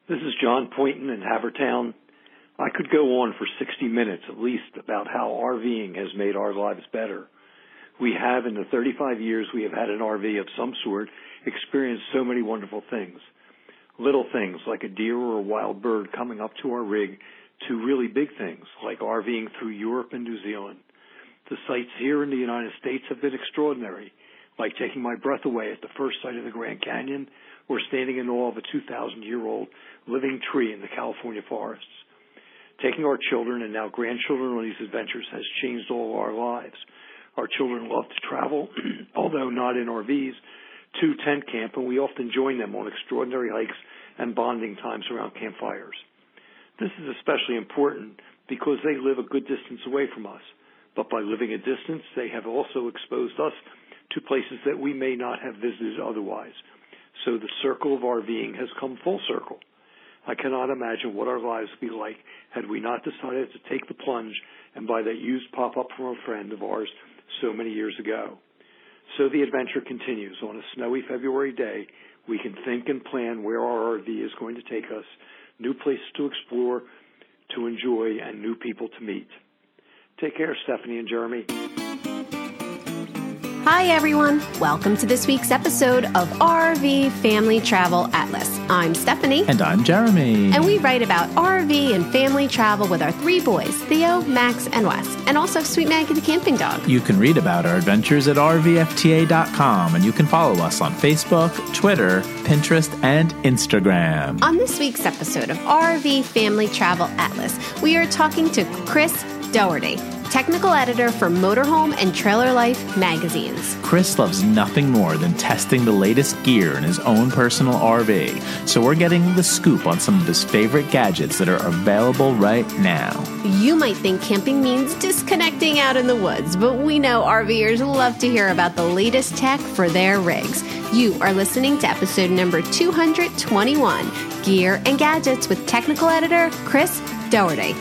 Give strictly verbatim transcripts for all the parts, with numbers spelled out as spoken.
This is John Poynton in Havertown. I could go on for sixty minutes at least about how RVing has made our lives better. We have, in the thirty-five years we have had an R V of some sort, experienced so many wonderful things. Little things like a deer or a wild bird coming up to our rig, to really big things like RVing through Europe and New Zealand. The sights here in the United States have been extraordinary, like taking my breath away at the first sight of the Grand Canyon or standing in awe of a two thousand year old living tree in the California forests. Taking our children and now grandchildren on these adventures has changed all our lives. Our children love to travel, although not in R Vs, to tent camp, and we often join them on extraordinary hikes and bonding times around campfires. This is especially important because they live a good distance away from us, but by living a distance, they have also exposed us to places that we may not have visited otherwise. So the circle of RVing has come full circle. I cannot imagine what our lives would be like had we not decided to take the plunge and buy that used pop-up from a friend of ours so many years ago. So the adventure continues. On a snowy February day, we can think and plan where our R V is going to take us, new places to explore, to enjoy, and new people to meet. Take care, Stephanie and Jeremy. Hi, everyone. Welcome to this week's episode of R V Family Travel Atlas. I'm Stephanie. And I'm Jeremy. And we write about R V and family travel with our three boys, Theo, Max, and Wes, and also Sweet Maggie the camping dog. You can read about our adventures at R V F T A dot com, and you can follow us on Facebook, Twitter, Pinterest, and Instagram. On this week's episode of R V Family Travel Atlas, we are talking to Chris Doherty, technical editor for Motorhome and Trailer Life magazines. Chris loves nothing more than testing the latest gear in his own personal R V, so we're getting the scoop on some of his favorite gadgets that are available right now. You might think camping means disconnecting out in the woods, but we know RVers love to hear about the latest tech for their rigs. You are listening to episode number two hundred twenty-one, Gear and Gadgets with technical editor Chris Doherty.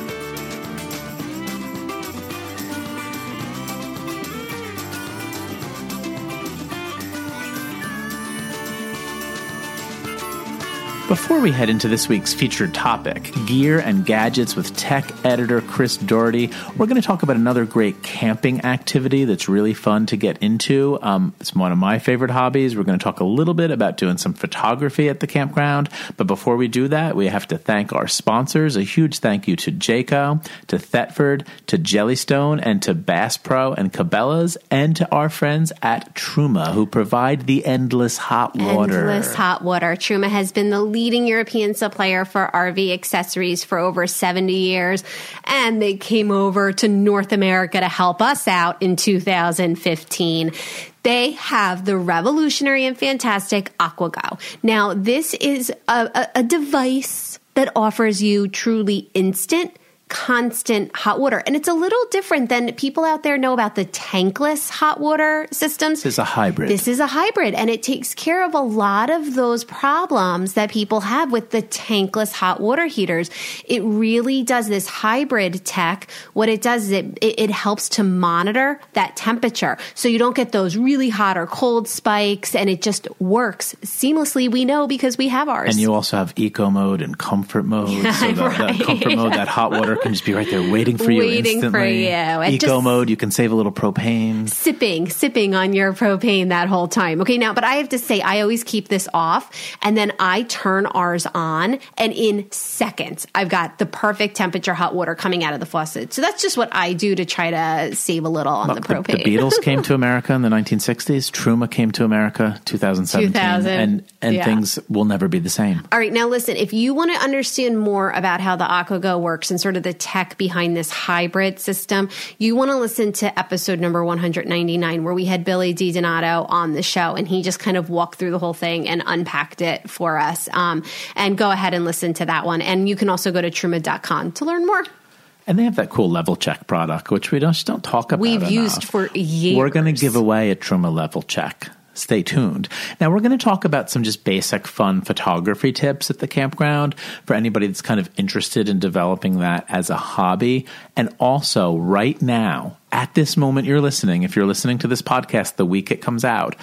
Before we head into this week's featured topic, Gear and Gadgets with tech editor Chris Doherty, we're going to talk about another great camping activity that's really fun to get into. Um, it's one of my favorite hobbies. We're going to talk a little bit about doing some photography at the campground. But before we do that, we have to thank our sponsors. A huge thank you to Jayco, to Thetford, to Jellystone, and to Bass Pro and Cabela's, and to our friends at Truma, who provide the endless hot water. Endless hot water. Truma has been the leading European supplier for R V accessories for over seventy years, and they came over to North America to help us out in two thousand fifteen. They have the revolutionary and fantastic AquaGo. Now, this is a, a, a device that offers you truly instant, constant hot water. And it's a little different than people out there know about the tankless hot water systems. This is a hybrid. This is a hybrid, and it takes care of a lot of those problems that people have with the tankless hot water heaters. It really does this hybrid tech. What it does is it, it, it helps to monitor that temperature so you don't get those really hot or cold spikes, and it just works seamlessly. We know because we have ours. And you also have eco mode and comfort mode. Yeah, so the, right. the comfort mode, that hot water can just be right there waiting for you waiting instantly. for you. And Eco mode, you can save a little propane. Sipping, sipping on your propane that whole time. Okay, now, but I have to say, I always keep this off, and then I turn ours on, and in seconds, I've got the perfect temperature hot water coming out of the faucet. So that's just what I do to try to save a little on Well, the propane. The, the Beatles came to America in the nineteen sixties. Truma came to America two thousand seventeen. two thousand, and and yeah. things will never be the same. All right, now listen, if you want to understand more about how the AquaGo works and sort of the tech behind this hybrid system, you want to listen to episode number one hundred ninety-nine, where we had Billy DiDonato on the show, and he just kind of walked through the whole thing and unpacked it for us. Um, and go ahead and listen to that one. And you can also go to truma dot com to learn more. And they have that cool Level Check product, which we just don't talk about We've enough. used for years. We're going to give away a Truma Level Check. Stay tuned. Now, we're going to talk about some just basic fun photography tips at the campground for anybody that's kind of interested in developing that as a hobby. And also, right now, at this moment you're listening, if you're listening to this podcast the week it comes out,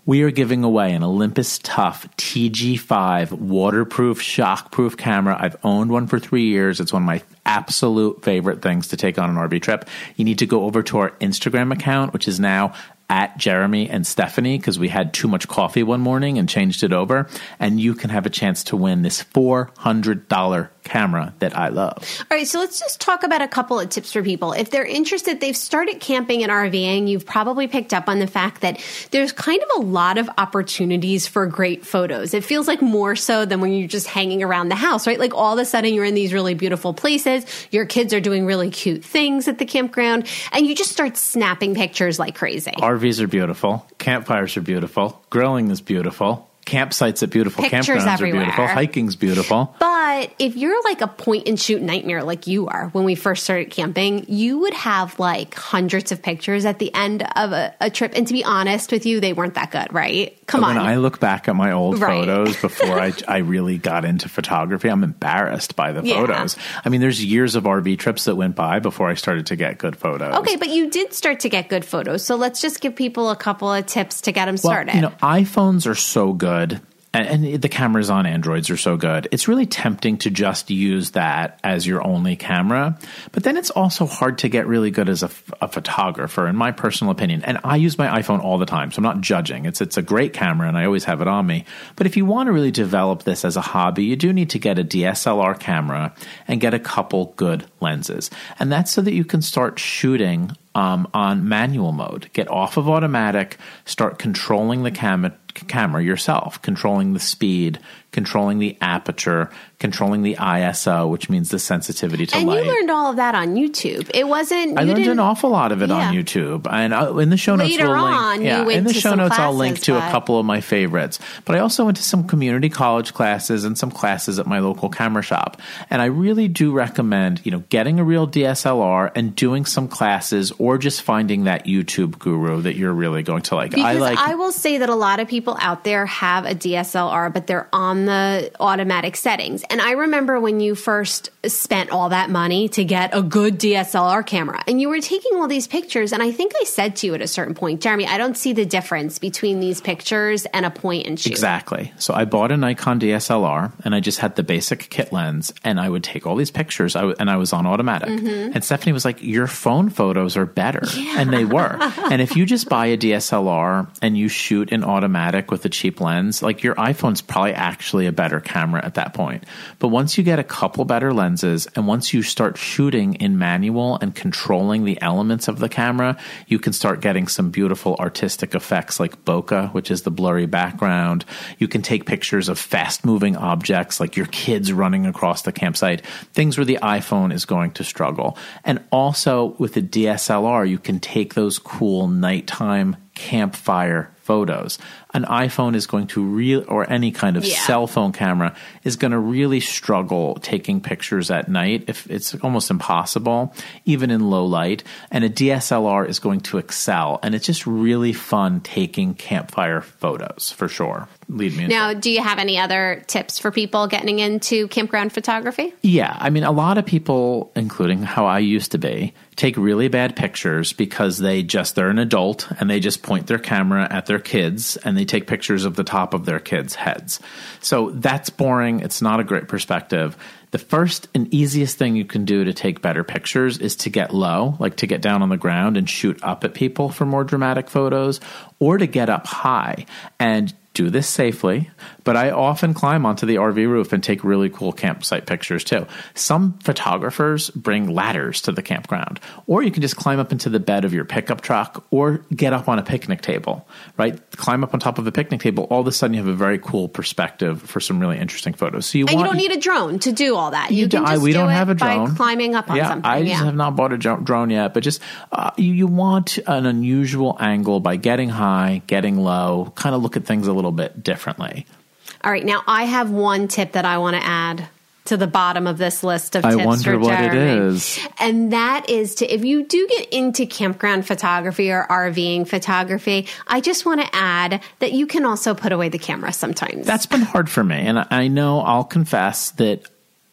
we are giving away an Olympus Tough T G five waterproof, shockproof camera. I've owned one for three years. It's one of my absolute favorite things to take on an R V trip. You need to go over to our Instagram account, which is now at Jeremy and Stephanie, because we had too much coffee one morning and changed it over, and you can have a chance to win this four hundred dollars camera that I love. All right, so let's just talk about a couple of tips for people. If they're interested, they've started camping and RVing, you've probably picked up on the fact that there's kind of a lot of opportunities for great photos. It feels like more so than when you're just hanging around the house, right? Like all of a sudden you're in these really beautiful places, your kids are doing really cute things at the campground, and you just start snapping pictures like crazy. R Vs are beautiful. Campfires are beautiful. Grilling is beautiful. Campsites at beautiful Pictures campgrounds everywhere. are beautiful. Hiking's beautiful. But if you're like a point and shoot nightmare like you are when we first started camping, you would have like hundreds of pictures at the end of a, a trip. And to be honest with you, they weren't that good, right? Come when on. When I look back at my old right. photos before I, I really got into photography, I'm embarrassed by the yeah. photos. I mean, there's years of R V trips that went by before I started to get good photos. Okay, but you did start to get good photos. So let's just give people a couple of tips to get them started. Well, you know, iPhones are so good. And the cameras on Androids are so good. It's really tempting to just use that as your only camera. But then it's also hard to get really good as a, a photographer, in my personal opinion. And I use my iPhone all the time, so I'm not judging. It's it's a great camera, and I always have it on me. But if you want to really develop this as a hobby, you do need to get a D S L R camera and get a couple good lenses. And that's so that you can start shooting um, on manual mode. Get off of automatic, start controlling the camera camera yourself, controlling the speed, controlling the aperture, controlling the I S O, which means the sensitivity to and light. And you learned all of that on YouTube. It wasn't. I you learned didn't, an awful lot of it yeah. on YouTube, and uh, in the show notes, Later we'll link. on, yeah, you went in the to show some notes, classes, I'll link to but... a couple of my favorites. But I also went to some community college classes and some classes at my local camera shop, and I really do recommend, you know, getting a real D S L R and doing some classes, or just finding that YouTube guru that you're really going to like. Because I like. I will say that a lot of people out there have a D S L R, but they're on the automatic settings. And I remember when you first spent all that money to get a good D S L R camera, and you were taking all these pictures, and I think I said to you at a certain point, Jeremy, I don't see the difference between these pictures and a point and shoot. Exactly. So I bought a Nikon D S L R, and I just had the basic kit lens, and I would take all these pictures, I w- and I was on automatic. Mm-hmm. And Stephanie was like, your phone photos are better. Yeah. And they were. And if you just buy a D S L R and you shoot in automatic with a cheap lens, like your iPhone's probably actually a better camera at that point. But once you get a couple better lenses, and once you start shooting in manual and controlling the elements of the camera, you can start getting some beautiful artistic effects like bokeh, which is the blurry background. You can take pictures of fast-moving objects like your kids running across the campsite, things where the iPhone is going to struggle. And also with the D S L R, you can take those cool nighttime campfire photos. An iPhone is going to real or any kind of yeah. cell phone camera is going to really struggle taking pictures at night. If it's almost impossible, even in low light. And a D S L R is going to excel. And it's just really fun taking campfire photos for sure. Lead me now, do you have any other tips for people getting into campground photography? Yeah. I mean, a lot of people, including how I used to be, take really bad pictures because they just, they're an adult and they just point their camera at their kids and they take pictures of the top of their kids' heads. So that's boring. It's not a great perspective. The first and easiest thing you can do to take better pictures is to get low, like to get down on the ground and shoot up at people for more dramatic photos, or to get up high and do this safely, but I often climb onto the R V roof and take really cool campsite pictures too. Some photographers bring ladders to the campground, or you can just climb up into the bed of your pickup truck or get up on a picnic table, right? Climb up on top of a picnic table. All of a sudden you have a very cool perspective for some really interesting photos. So you and want, you don't need a drone to do all that. You, you can do, just we do don't it have a drone. by climbing up on yeah, something. I just yeah. have not bought a drone yet, but just uh, you, you want an unusual angle by getting high, getting low, kind of look at things a little bit differently. All right. Now, I have one tip that I want to add to the bottom of this list of I tips wonder for what Jeremy. it is. And that is to, if you do get into campground photography or RVing photography, I just want to add that you can also put away the camera sometimes. That's been hard for me. And I know, I'll confess that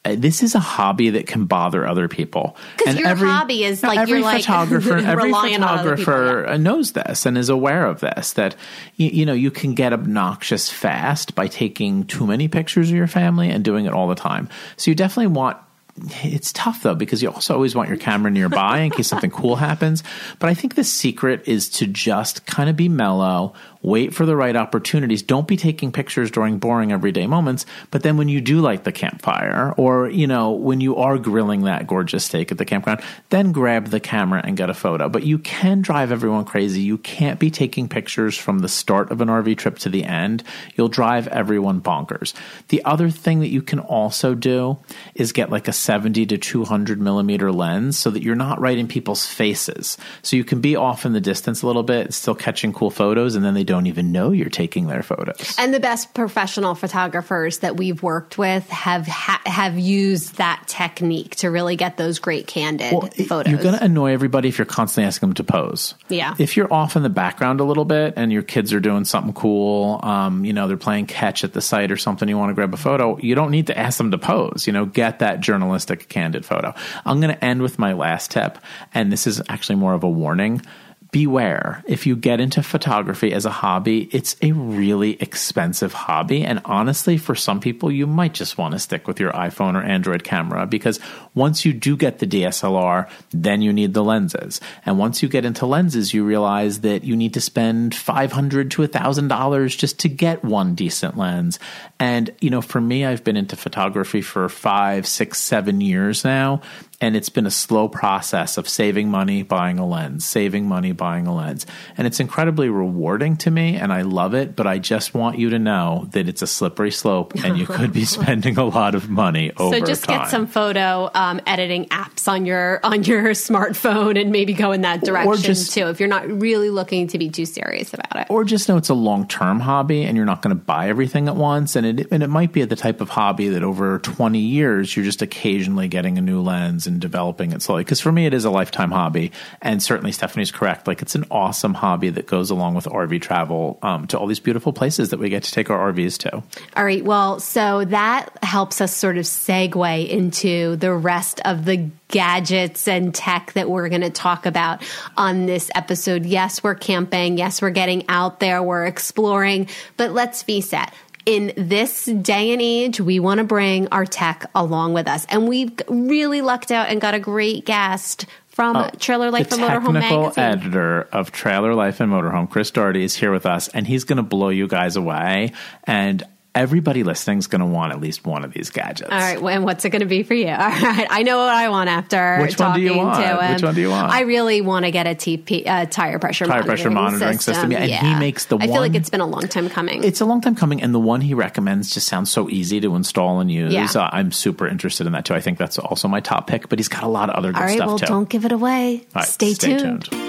uh, this is a hobby that can bother other people. Because your every, hobby is like every you're photographer, like every relying on other people, photographer yeah. knows this and is aware of this, that you, you know, you can get obnoxious fast by taking too many pictures of your family and doing it all the time. So you definitely want, it's tough though, because you also always want your camera nearby in case something cool happens. But I think the secret is to just kind of be mellow, wait for the right opportunities. Don't be taking pictures during boring everyday moments. But then when you do light the campfire, or, you know, when you are grilling that gorgeous steak at the campground, then grab the camera and get a photo. But you can drive everyone crazy. You can't be taking pictures from the start of an R V trip to the end. You'll drive everyone bonkers. The other thing that you can also do is get like a seventy to two hundred millimeter lens so that you're not right in people's faces. So you can be off in the distance a little bit, still catching cool photos, and then they don't don't even know you're taking their photos. And the best professional photographers that we've worked with have ha- have used that technique to really get those great candid well, photos. You're going to annoy everybody if you're constantly asking them to pose. Yeah. If you're off in the background a little bit and your kids are doing something cool, um, you know, they're playing catch at the site or something, you want to grab a photo, you don't need to ask them to pose. You know, get that journalistic candid photo. I'm going to end with my last tip, and this is actually more of a warning. Beware. If you get into photography as a hobby, it's a really expensive hobby. And honestly, for some people, you might just want to stick with your iPhone or Android camera, because once you do get the D S L R, then you need the lenses. And once you get into lenses, you realize that you need to spend five hundred dollars to one thousand dollars just to get one decent lens. And, you know, for me, I've been into photography for five, six, seven years now. And it's been a slow process of saving money, buying a lens, saving money, buying a lens. And it's incredibly rewarding to me, and I love it, but I just want you to know that it's a slippery slope, and you could be spending a lot of money over time. So just get some photo um, editing apps on your on your smartphone and maybe go in that direction just, too, if you're not really looking to be too serious about it. Or just know it's a long-term hobby, and you're not going to buy everything at once. And it, and it might be the type of hobby that over twenty years, you're just occasionally getting a new lens and developing it slowly. Because for me, it is a lifetime hobby. And certainly Stephanie's correct. Like, it's an awesome hobby that goes along with R V travel um, to all these beautiful places that we get to take our R Vs to. All right. Well, so that helps us sort of segue into the rest of the gadgets and tech that we're going to talk about on this episode. Yes, we're camping. Yes, we're getting out there. We're exploring. But let's face it. In this day and age, we want to bring our tech along with us. And we've really lucked out and got a great guest from uh, Trailer Life and Motorhome Magazine. The technical editor of Trailer Life and Motorhome, Chris Doherty, is here with us, and he's going to blow you guys away. And everybody listening is going to want at least one of these gadgets. All right. Well, and what's it going to be for you? All right. I know what I want after Which talking one do you want? to him. Which one do you want? I really want to get a T P, uh, tire pressure tire monitoring pressure monitoring system. system. Yeah, and yeah. he makes the I one. feel like it's been a long time coming. It's a long time coming, and the one he recommends just sounds so easy to install and use. Yeah. Uh, I'm super interested in that too. I think that's also my top pick, but he's got a lot of other good All right, stuff well, too. Don't give it away. All right, stay, stay tuned. tuned.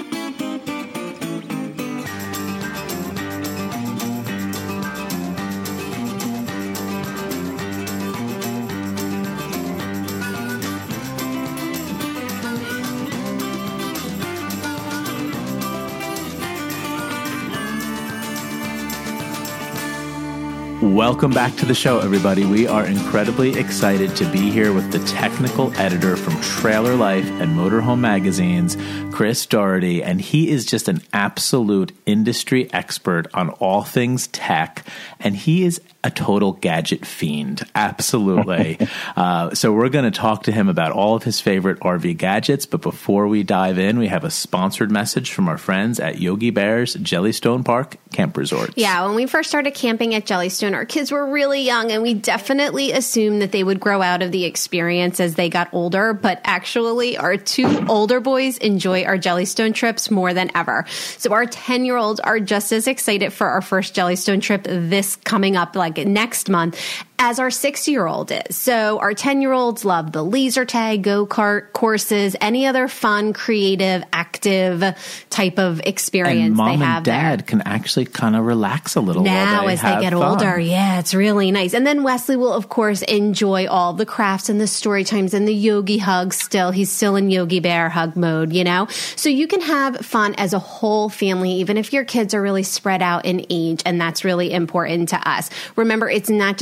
Welcome back to the show, everybody. We are incredibly excited to be here with the technical editor from Trailer Life and Motorhome Magazines, Chris Doherty, and he is just an absolute industry expert on all things tech, and he is a total gadget fiend. Absolutely. uh, so we're going to talk to him about all of his favorite R V gadgets, but before we dive in, we have a sponsored message from our friends at Yogi Bear's Jellystone Park Camp Resorts. Yeah, when we first started camping at Jellystone, our kids were really young, and we definitely assumed that they would grow out of the experience as they got older, but actually our two older boys enjoy our Jellystone trips more than ever. So our ten-year-olds are just as excited for our first Jellystone trip this coming up, like next month, as our six-year-old is. So our ten-year-olds love the laser tag, go-kart courses, any other fun, creative, active type of experience and mom they have and dad there. can actually kind of relax a little now while they as they have get fun. older. Yeah, it's really nice. And then Wesley will, of course, enjoy all the crafts and the story times and the Yogi hugs still. He's still in Yogi Bear hug mode, you know? So you can have fun as a whole family, even if your kids are really spread out in age, and that's really important to us. Remember, it's not just a campground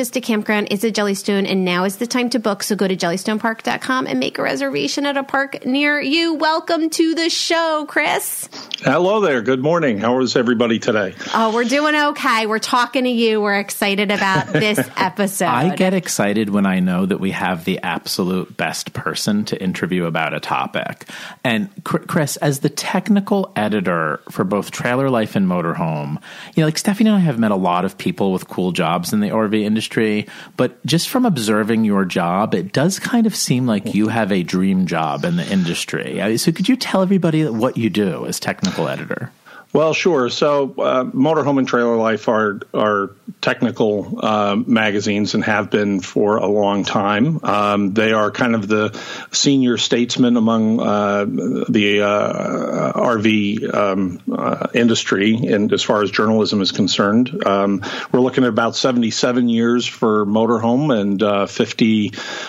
campground is at Jellystone, and now is the time to book. So go to jellystone park dot com and make a reservation at a park near you. Welcome to the show, Chris. Hello there. Good morning. How is everybody today? Oh, we're doing okay. We're talking to you. We're excited about this episode. I get excited when I know that we have the absolute best person to interview about a topic. And Chris, as the technical editor for both Trailer Life and Motorhome, you know, like Stephanie and I have met a lot of people with cool jobs in the R V industry, but just from observing your job, it does kind of seem like you have a dream job in the industry. So could you tell everybody what you do as technical editor? Well, sure. So uh, Motorhome and Trailer Life are are technical uh, magazines and have been for a long time. Um, they are kind of the senior statesmen among uh, the uh, R V um, uh, industry, and as far as journalism is concerned. Um, we're looking at about seventy-seven years for Motorhome and uh, fifty,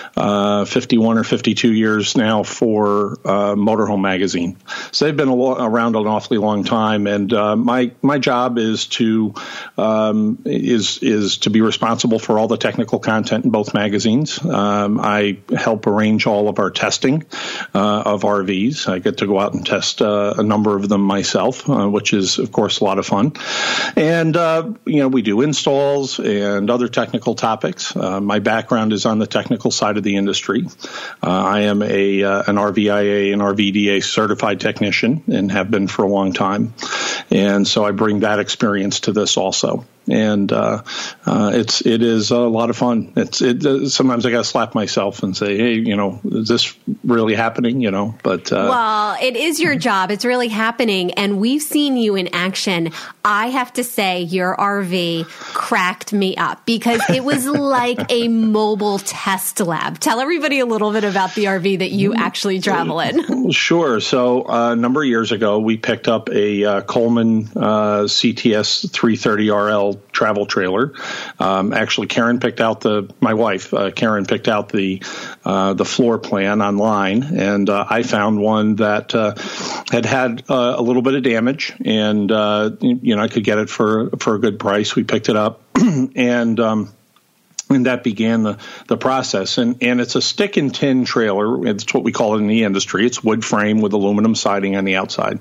uh, fifty-one or fifty-two years now for uh, Motorhome magazine. So they've been a lo- around an awfully long time. And uh, my my job is to um, is is to be responsible for all the technical content in both magazines. Um, I help arrange all of our testing uh, of R Vs. I get to go out and test uh, a number of them myself, uh, which is of course a lot of fun. And uh, you know, we do installs and other technical topics. Uh, my background is on the technical side of the industry. Uh, I am a uh, an R V I A and R V D A certified technician and have been for a long time. And so I bring that experience to this also. And uh, uh, it's it is a lot of fun. It's it. Uh, sometimes I got to slap myself and say, "Hey, you know, is this really happening?" You know, but uh, well, it is your job. It's really happening, and we've seen you in action. I have to say, your R V cracked me up because it was like a mobile test lab. Tell everybody a little bit about the R V that you actually travel in. Sure. So uh, a number of years ago, we picked up a uh, Coleman uh, C T S three thirty R L travel trailer. Um, actually, Karen picked out the, my wife, uh, Karen picked out the, uh, the floor plan online, and uh, I found one that uh, had had uh, a little bit of damage, and uh, you know, I could get it for for a good price. We picked it up, and um, and that began the, the process. And, and it's a stick and tin trailer. It's what we call it in the industry. It's wood frame with aluminum siding on the outside.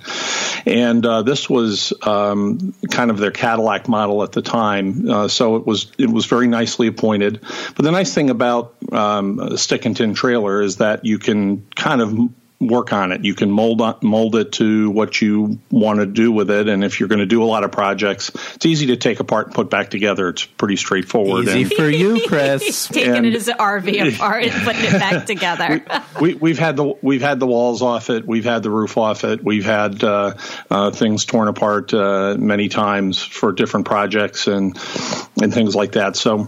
And uh, this was um, kind of their Cadillac model at the time. Uh, so it was it was very nicely appointed. But the nice thing about um, a stick and tin trailer is that you can kind of work on it. You can mold on, mold it to what you want to do with it. And if you're going to do a lot of projects, it's easy to take apart and put back together. It's pretty straightforward. Easy and, for you, Chris. Taking and, it as an R V apart and putting it back together. we, we, we've had the we've had the walls off it. We've had the roof off it. We've had uh, uh, things torn apart uh, many times for different projects and and things like that. So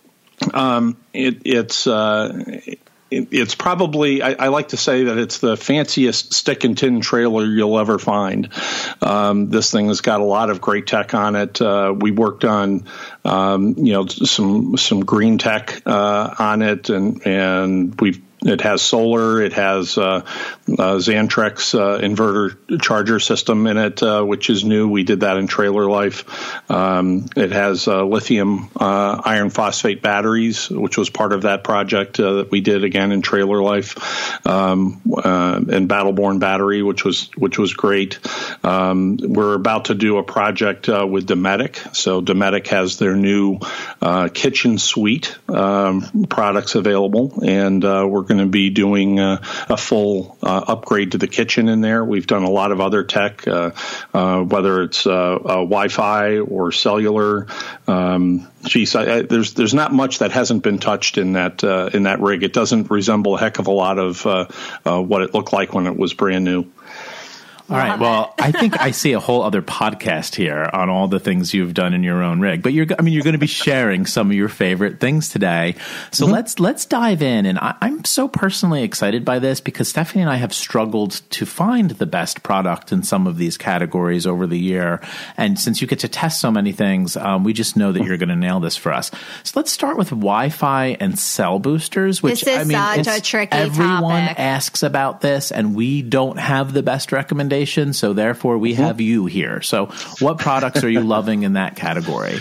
um, it, it's. Uh, It's probably, I, I like to say that it's the fanciest stick and tin trailer you'll ever find. Um, this thing has got a lot of great tech on it. Uh, we worked on, um, you know, some some green tech uh, on it, and and we've. It has solar. It has uh, uh, Xantrex uh, inverter charger system in it, uh, which is new. We did that in Trailer Life. Um, it has uh, lithium uh, iron phosphate batteries, which was part of that project uh, that we did again in Trailer Life, um, uh, and Battleborn battery, which was which was great. Um, we're about to do a project uh, with Dometic. So Dometic has their new uh, kitchen suite um, products available, and uh, we're going to be doing uh, a full uh, upgrade to the kitchen in there. We've done a lot of other tech, uh, uh, whether it's uh, uh, Wi-Fi or cellular. Um, geez, I, I, there's there's not much that hasn't been touched in that uh, in that rig. It doesn't resemble a heck of a lot of uh, uh, what it looked like when it was brand new. All right. Well, I think I see a whole other podcast here on all the things you've done in your own rig. But you're, I mean, you're going to be sharing some of your favorite things today. So mm-hmm. let's let's dive in. And I, I'm so personally excited by this because Stephanie and I have struggled to find the best product in some of these categories over the year. And since you get to test so many things, um, we just know that you're going to nail this for us. So let's start with Wi-Fi and cell boosters, which this is I mean, such a tricky everyone topic. asks about this, and we don't have the best recommendation. So therefore, we have you here. So what products are you loving in that category?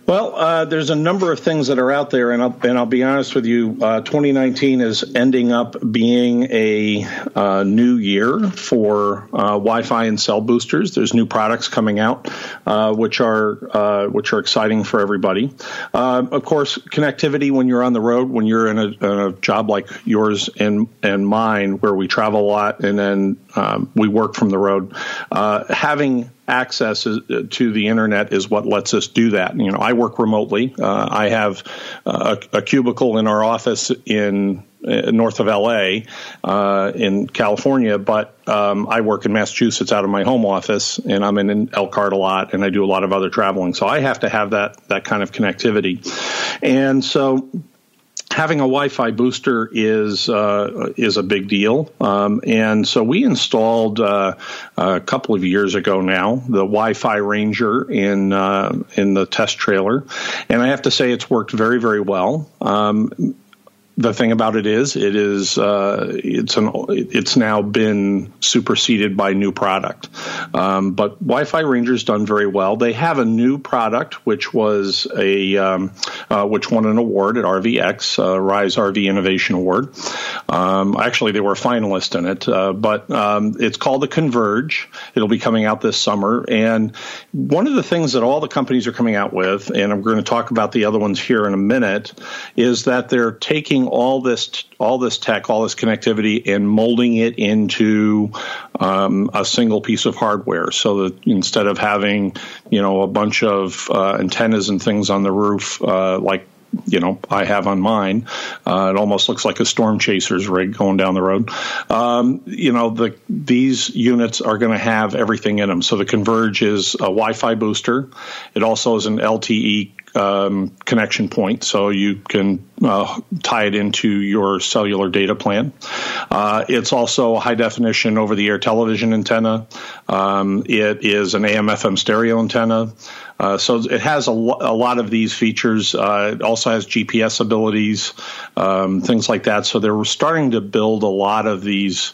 Well, uh, there's a number of things that are out there, and I'll, and I'll be honest with you, uh, twenty nineteen is ending up being a uh, new year for uh, Wi-Fi and cell boosters. There's new products coming out, uh, which are uh, which are exciting for everybody. Uh, of course, connectivity when you're on the road, when you're in a, in a job like yours and and mine, where we travel a lot and then um, we work from the road, uh, having access to the internet is what lets us do that. You know, I work remotely. Uh, I have uh, a, a cubicle in our office in uh, north of L A uh, in California, but um, I work in Massachusetts out of my home office, and I'm in Elkhart a lot, and I do a lot of other traveling. So I have to have that that kind of connectivity, and so having a Wi-Fi booster is uh, is a big deal, um, and so we installed uh, a couple of years ago now the Wi-Fi Ranger in uh, in the test trailer, and I have to say it's worked very, very well. Um, The thing about it is, it is uh, it's an it's now been superseded by new product. Um, but Wi-Fi Ranger's done very well. They have a new product which was a um, uh, which won an award at R V X, uh, Rise R V Innovation Award. Um, actually, they were a finalist in it, uh, but um, it's called the Converge. It'll be coming out this summer. And one of the things that all the companies are coming out with, and I'm going to talk about the other ones here in a minute, is that they're taking all this all this tech, all this connectivity, and molding it into um, a single piece of hardware. So that instead of having, you know, a bunch of uh, antennas and things on the roof, uh, like you know, I have on mine. Uh, it almost looks like a storm chaser's rig going down the road. Um, you know, the these units are going to have everything in them. So the Converge is a Wi-Fi booster. It also is an L T E um, connection point, so you can uh, tie it into your cellular data plan. Uh, it's also a high-definition over-the-air television antenna. Um, it is an A M F M stereo antenna. Uh, so it has a, lo- a lot of these features. Uh, it also has G P S abilities, um, things like that. So they're starting to build a lot of these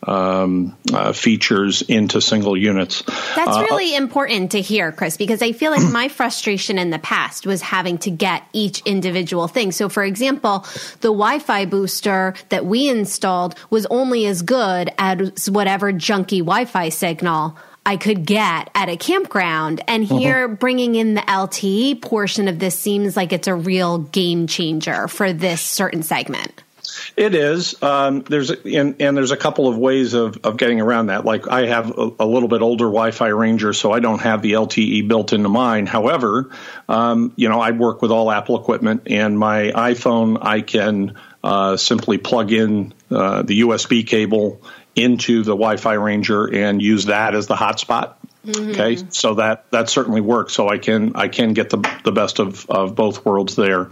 um, uh, features into single units. That's uh, really important to hear, Chris, because I feel like my frustration in the past was having to get each individual thing. So, for example, the Wi-Fi booster that we installed was only as good as whatever junky Wi-Fi signal I could get at a campground. And here, mm-hmm. bringing in the L T E portion of this seems like it's a real game changer for this certain segment. It is. Um, there's and, and there's a couple of ways of, of getting around that. Like I have a, a little bit older Wi-Fi Ranger, so I don't have the L T E built into mine. However, um, you know, I work with all Apple equipment, and my iPhone, I can uh, simply plug in uh, the U S B cable into the Wi-Fi Ranger and use that as the hotspot. Mm-hmm. Okay, so that that certainly works. So I can I can get the the best of, of both worlds there,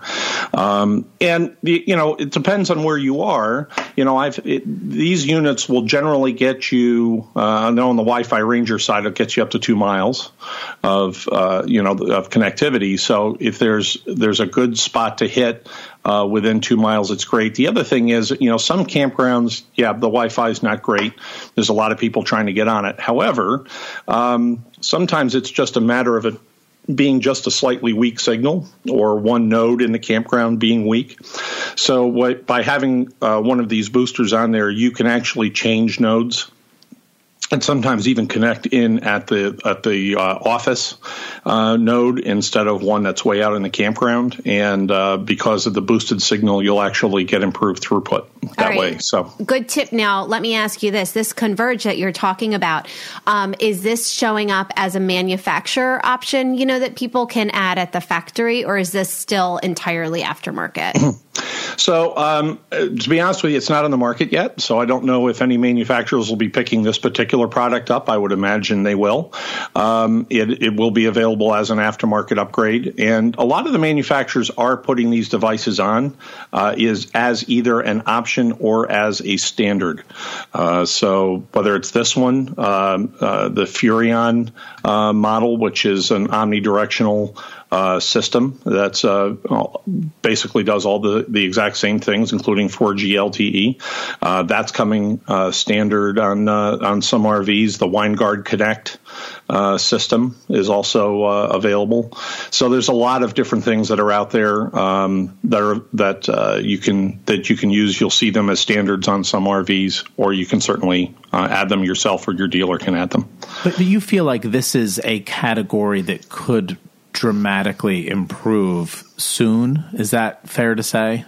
um, and the, you know it depends on where you are. You know, I've it, these units will generally get you. Uh, I know on the Wi-Fi Ranger side, it gets you up to two miles of uh, you know of connectivity. So if there's there's a good spot to hit. Uh, within two miles, it's great. The other thing is, you know, some campgrounds, yeah, the Wi-Fi is not great. There's a lot of people trying to get on it. However, um, sometimes it's just a matter of it being just a slightly weak signal or one node in the campground being weak. So what, by having uh, one of these boosters on there, you can actually change nodes. And sometimes even connect in at the at the uh, office uh, node instead of one that's way out in the campground. And uh, because of the boosted signal, you'll actually get improved throughput that right. way. So good tip. Now, let me ask you this: this Converge that you're talking about, um, is this showing up as a manufacturer option? You know that people can add at the factory, or is this still entirely aftermarket? So, um, to be honest with you, it's not on the market yet. So I don't know if any manufacturers will be picking this particular product up. I would imagine they will. Um, it, it will be available as an aftermarket upgrade. And a lot of the manufacturers are putting these devices on uh, is as either an option or as a standard. Uh, so whether it's this one, uh, uh, the Furrion uh, model, which is an omnidirectional uh, system that's uh, basically does all the, the exact same things, including four G L T E. Uh, that's coming uh, standard on uh, on some R Vs. The WineGuard Connect uh, system is also uh, available. So there's a lot of different things that are out there um, that are that uh, you can that you can use. You'll see them as standards on some R Vs, or you can certainly uh, add them yourself, or your dealer can add them. But do you feel like this is a category that could dramatically improve soon? Is that fair to say?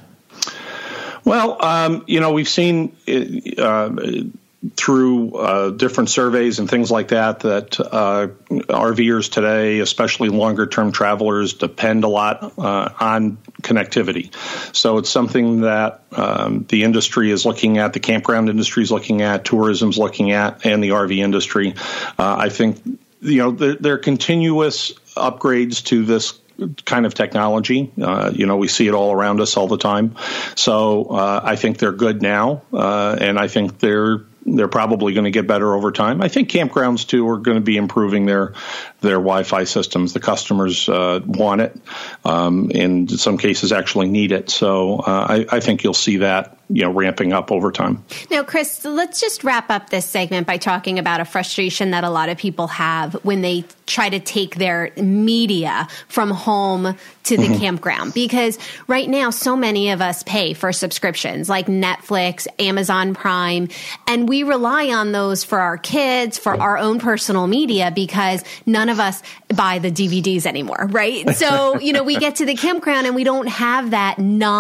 Well, um, you know, we've seen uh, through uh, different surveys and things like that that uh, RVers today, especially longer-term travelers, depend a lot uh, on connectivity. So it's something that um, the industry is looking at, the campground industry is looking at, tourism's looking at, and the R V industry. Uh, I think, you know, there, there are continuous upgrades to this kind of technology. Uh, you know, we see it all around us all the time. So uh, I think they're good now, uh, and I think they're they're probably going to get better over time. I think campgrounds too are going to be improving their their Wi-Fi systems. The customers uh, want it, um, and in some cases actually need it. So uh, I, I think you'll see that, you know, ramping up over time. Now, Chris, let's just wrap up this segment by talking about a frustration that a lot of people have when they try to take their media from home to the mm-hmm. campground. Because right now, so many of us pay for subscriptions like Netflix, Amazon Prime, and we rely on those for our kids, for our own personal media, because none of us buy the D V Ds anymore, right? So, you know, we get to the campground and we don't have that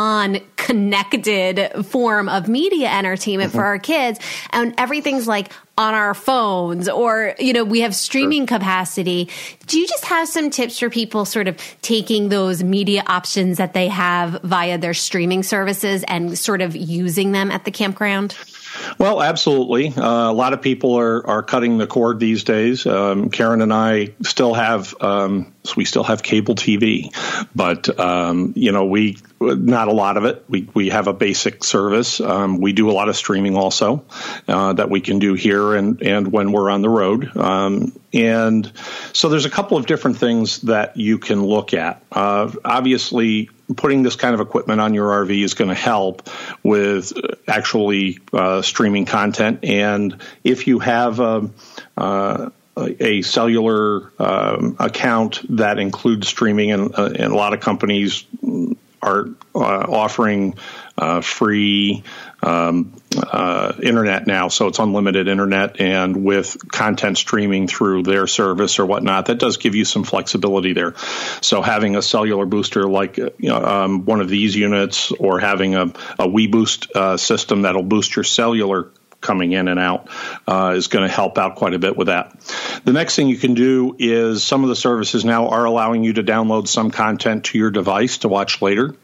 non-connected form of media entertainment mm-hmm. for our kids. And everything's like on our phones, or, you know, we have streaming sure. capacity. Do you just have some tips for people sort of taking those media options that they have via their streaming services and sort of using them at the campground? Well, absolutely. Uh, a lot of people are, are cutting the cord these days. Um, Karen and I still have um, so we still have cable T V, but um, you know, we not a lot of it. We we have a basic service. Um, we do a lot of streaming also uh, that we can do here and and when we're on the road. Um, and so there's a couple of different things that you can look at. Uh, obviously, putting this kind of equipment on your R V is going to help with actually uh, streaming content. And if you have a, uh, a cellular um, account that includes streaming, and, uh, and a lot of companies are uh, offering uh, free um, uh, internet now, so it's unlimited internet, and with content streaming through their service or whatnot, that does give you some flexibility there. So having a cellular booster like you know, um, one of these units, or having a, a WeBoost uh, system that'll boost your cellular coming in and out uh, is going to help out quite a bit with that. The next thing you can do is some of the services now are allowing you to download some content to your device to watch later.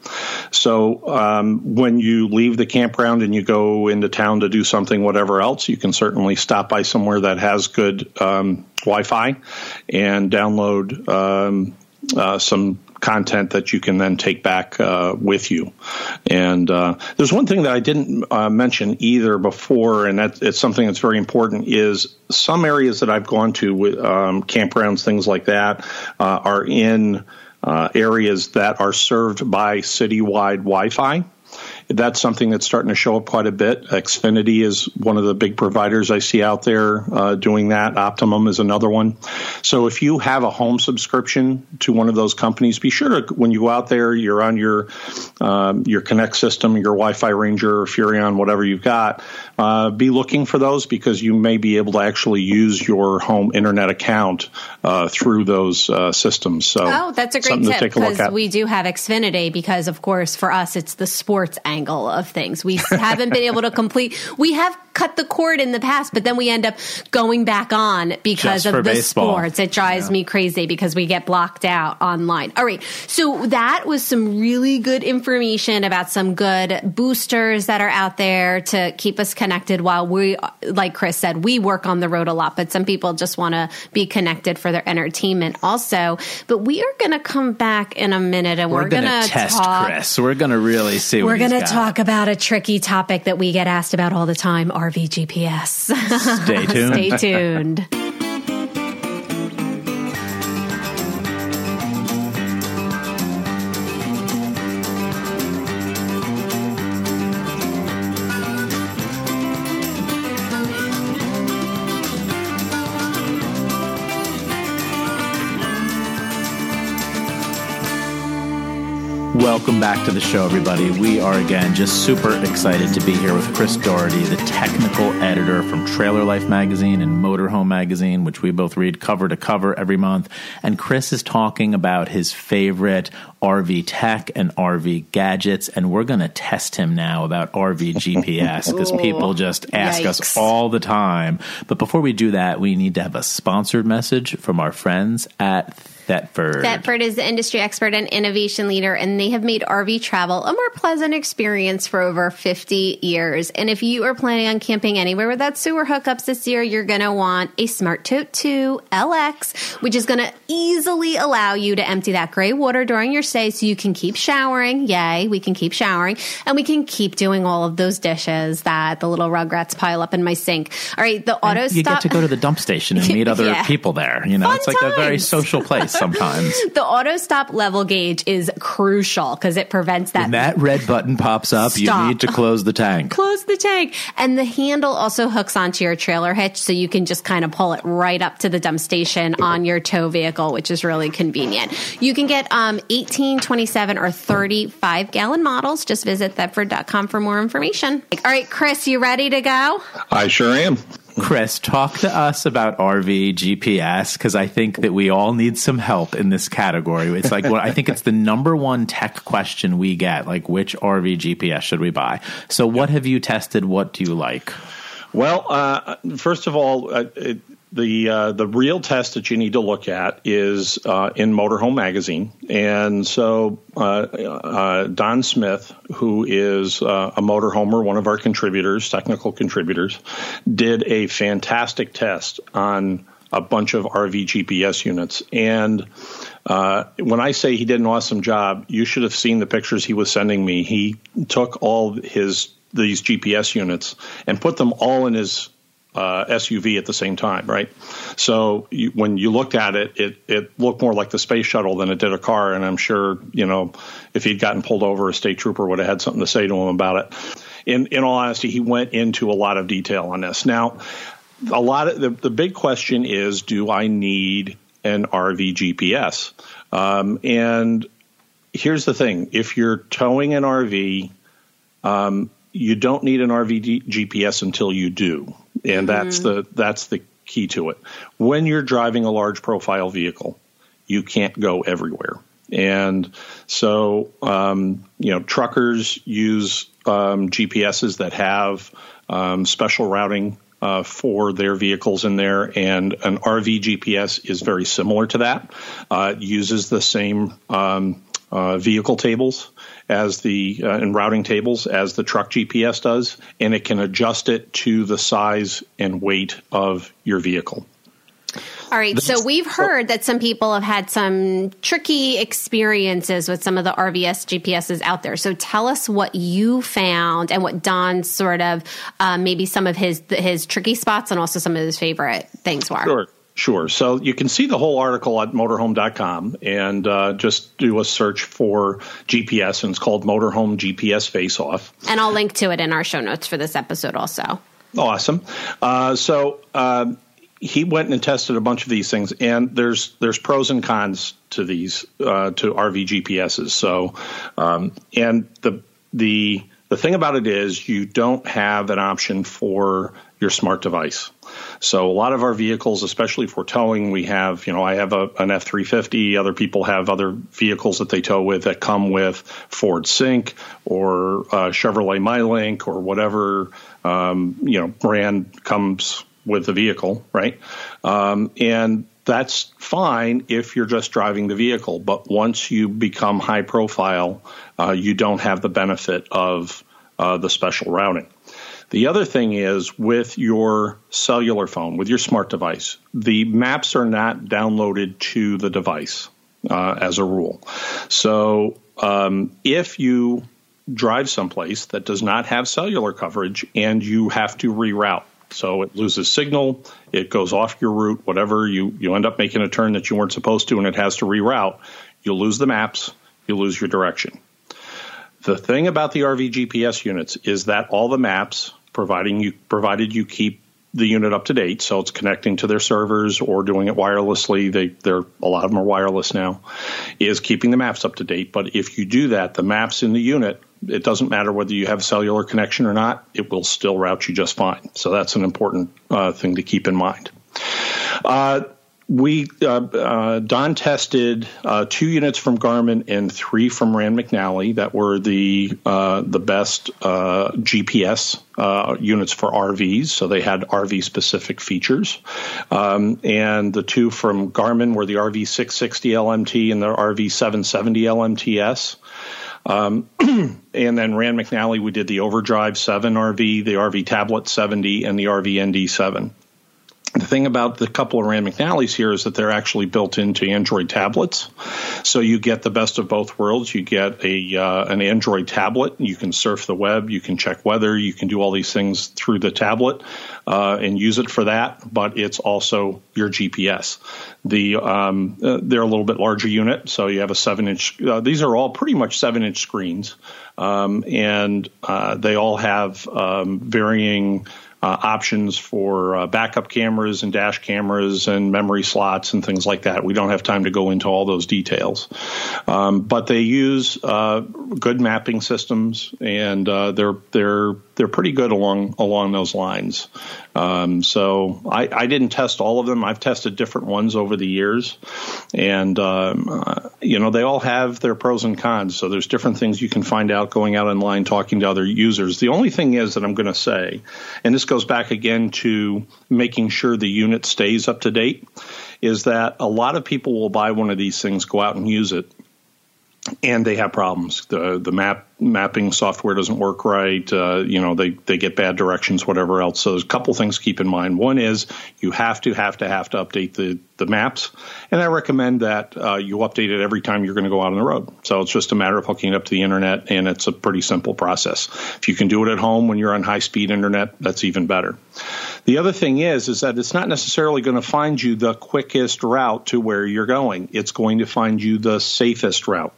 So um, when you leave the campground and you go into town to do something, whatever else, you can certainly stop by somewhere that has good um, Wi-Fi and download um, uh, some content that you can then take back uh, with you. And uh, there's one thing that I didn't uh, mention either before, and that it's something that's very important, is some areas that I've gone to with um, campgrounds, things like that, uh, are in uh, areas that are served by citywide Wi-Fi. That's something that's starting to show up quite a bit. Xfinity is one of the big providers I see out there uh, doing that. Optimum is another one. So if you have a home subscription to one of those companies, be sure to, when you go out there, you're on your um, your Connect system, your Wi-Fi Ranger, or Furrion, whatever you've got, uh, be looking for those, because you may be able to actually use your home internet account uh, through those uh, systems. So oh, that's a great tip, because we do have Xfinity, because, of course, for us, it's the sports angle of things. We haven't been able to complete. We have cut the cord in the past, but then we end up going back on because of the baseball. Sports. It drives yeah. me crazy because we get blocked out online. All right. So that was some really good information about some good boosters that are out there to keep us connected while we, like Chris said, we work on the road a lot, but some people just want to be connected for their entertainment also. But we are going to come back in a minute, and we're, we're going to test talk, Chris. We're going to really see what we're going to got. talk about a tricky topic that we get asked about all the time, R V G P S. Stay tuned. Stay tuned. Welcome back to the show, everybody. We are, again, just super excited to be here with Chris Doherty, the technical editor from Trailer Life Magazine and Motorhome Magazine, which we both read cover to cover every month. And Chris is talking about his favorite R V tech and R V gadgets, and we're going to test him now about R V G P S because people just ask Yikes. us all the time. But before we do that, we need to have a sponsored message from our friends at Thetford. Thetford is the industry expert and innovation leader, and they have made R V travel a more pleasant experience for over fifty years. And if you are planning on camping anywhere without sewer hookups this year, you're going to want a Smart Tote two L X, which is going to easily allow you to empty that gray water during your stay so you can keep showering. Yay, we can keep showering. And we can keep doing all of those dishes that the little Rugrats pile up in my sink. All right, the auto and you stop. get to go to the dump station and meet other yeah. people there. You know, Fun it's like times. a very social place. Sometimes. The auto stop level gauge is crucial because it prevents that. When that red button pops up, Stop. you need to close the tank. Close the tank. And the handle also hooks onto your trailer hitch, so you can just kind of pull it right up to the dump station on your tow vehicle, which is really convenient. You can get um, eighteen, twenty-seven, or thirty-five gallon models. Just visit Thetford dot com for more information. All right, Chris, you ready to go? I sure am. Chris, talk to us about R V G P S, because I think that we all need some help in this category. It's like, well, I think it's the number one tech question we get, like, which R V G P S should we buy? So what have you tested? What do you like? Well, uh, first of all, uh, it, the uh, the real test that you need to look at is uh, in Motorhome Magazine. And so uh, uh, Don Smith, who is uh, a motorhomer, one of our contributors, technical contributors, did a fantastic test on a bunch of R V G P S units. And uh, when I say he did an awesome job, you should have seen the pictures he was sending me. He took all his these G P S units and put them all in his Uh, S U V at the same time, right? So you, when you looked at it, it, it looked more like the space shuttle than it did a car. And I'm sure, you know, if he'd gotten pulled over, a state trooper would have had something to say to him about it. In, in all honesty, he went into a lot of detail on this. Now, a lot of the, the big question is, do I need an R V G P S? Um, and here's the thing. If you're towing an R V, um, you don't need an R V G P S until you do. And that's mm-hmm. the that's the key to it. When you're driving a large profile vehicle, you can't go everywhere. And so, um, you know, truckers use um, G P S's that have um, special routing uh, for their vehicles in there. And an R V G P S is very similar to that. Uh, it uses the same um, uh, vehicle tables as the uh, and routing tables as the truck G P S does, and it can adjust it to the size and weight of your vehicle. All right, this, so we've heard that some people have had some tricky experiences with some of the R V S G P S's out there. So tell us what you found and what Don sort of uh, maybe some of his his tricky spots and also some of his favorite things were. Sure. Sure. So you can see the whole article at motorhome dot com and uh, just do a search for G P S, and it's called Motorhome G P S Face Off. And I'll link to it in our show notes for this episode also. Awesome. Uh, so um, he went and tested a bunch of these things, and there's there's pros and cons to these uh, to R V G P S's. So um, and the the the thing about it is you don't have an option for your smart device. So a lot of our vehicles, especially for towing, we have, you know, I have a, an F three fifty. Other people have other vehicles that they tow with that come with Ford Sync or uh, Chevrolet MyLink or whatever, um, you know, brand comes with the vehicle, right? Um, and that's fine if you're just driving the vehicle. But once you become high profile, uh, you don't have the benefit of uh, the special routing. The other thing is with your cellular phone, with your smart device, the maps are not downloaded to the device uh, as a rule. So um, if you drive someplace that does not have cellular coverage and you have to reroute, so it loses signal, it goes off your route, whatever, you, you end up making a turn that you weren't supposed to and it has to reroute, you'll lose the maps, you'll lose your direction. The thing about the R V G P S units is that all the maps, providing you provided you keep the unit up to date. So it's connecting to their servers or doing it wirelessly. They, they're, a lot of them are wireless now, is keeping the maps up to date. But if you do that, the maps in the unit, it doesn't matter whether you have a cellular connection or not, it will still route you just fine. So that's an important uh, thing to keep in mind. Uh, We uh, uh, Don tested uh, two units from Garmin and three from Rand McNally that were the uh, the best uh, G P S uh, units for R Vs. So they had R V specific features, um, and the two from Garmin were the R V six sixty L M T and the R V seven seventy L M T S. Um, and then Rand McNally, we did the Overdrive seven R V, the R V Tablet seventy, and the R V N D seven. The thing about the couple of Rand McNally's here is that they're actually built into Android tablets. So you get the best of both worlds. You get a uh, an Android tablet. You can surf the web. You can check weather. You can do all these things through the tablet uh, and use it for that. But it's also your G P S. The um, uh, they're a little bit larger unit. So you have a seven inch. Uh, these are all pretty much seven inch screens. Um, and uh, they all have um, varying Uh, options for uh, backup cameras and dash cameras and memory slots and things like that. We don't have time to go into all those details. Um, but they use uh, good mapping systems, and uh, they're they're they're pretty good along along those lines. Um, so I, I didn't test all of them. I've tested different ones over the years, and um, uh, you know they all have their pros and cons. So there's different things you can find out going out online, talking to other users. The only thing is that I'm going to say, and this goes back again to making sure the unit stays up to date, is that a lot of people will buy one of these things, go out and use it, and they have problems. The the map mapping software doesn't work right. Uh, you know, they, they get bad directions, whatever else. So there's a couple things to keep in mind. One is you have to, have to, have to update the, the maps. And I recommend that uh, you update it every time you're going to go out on the road. So it's just a matter of hooking it up to the internet, and it's a pretty simple process. If you can do it at home when you're on high-speed internet, that's even better. The other thing is, is that it's not necessarily going to find you the quickest route to where you're going. It's going to find you the safest route.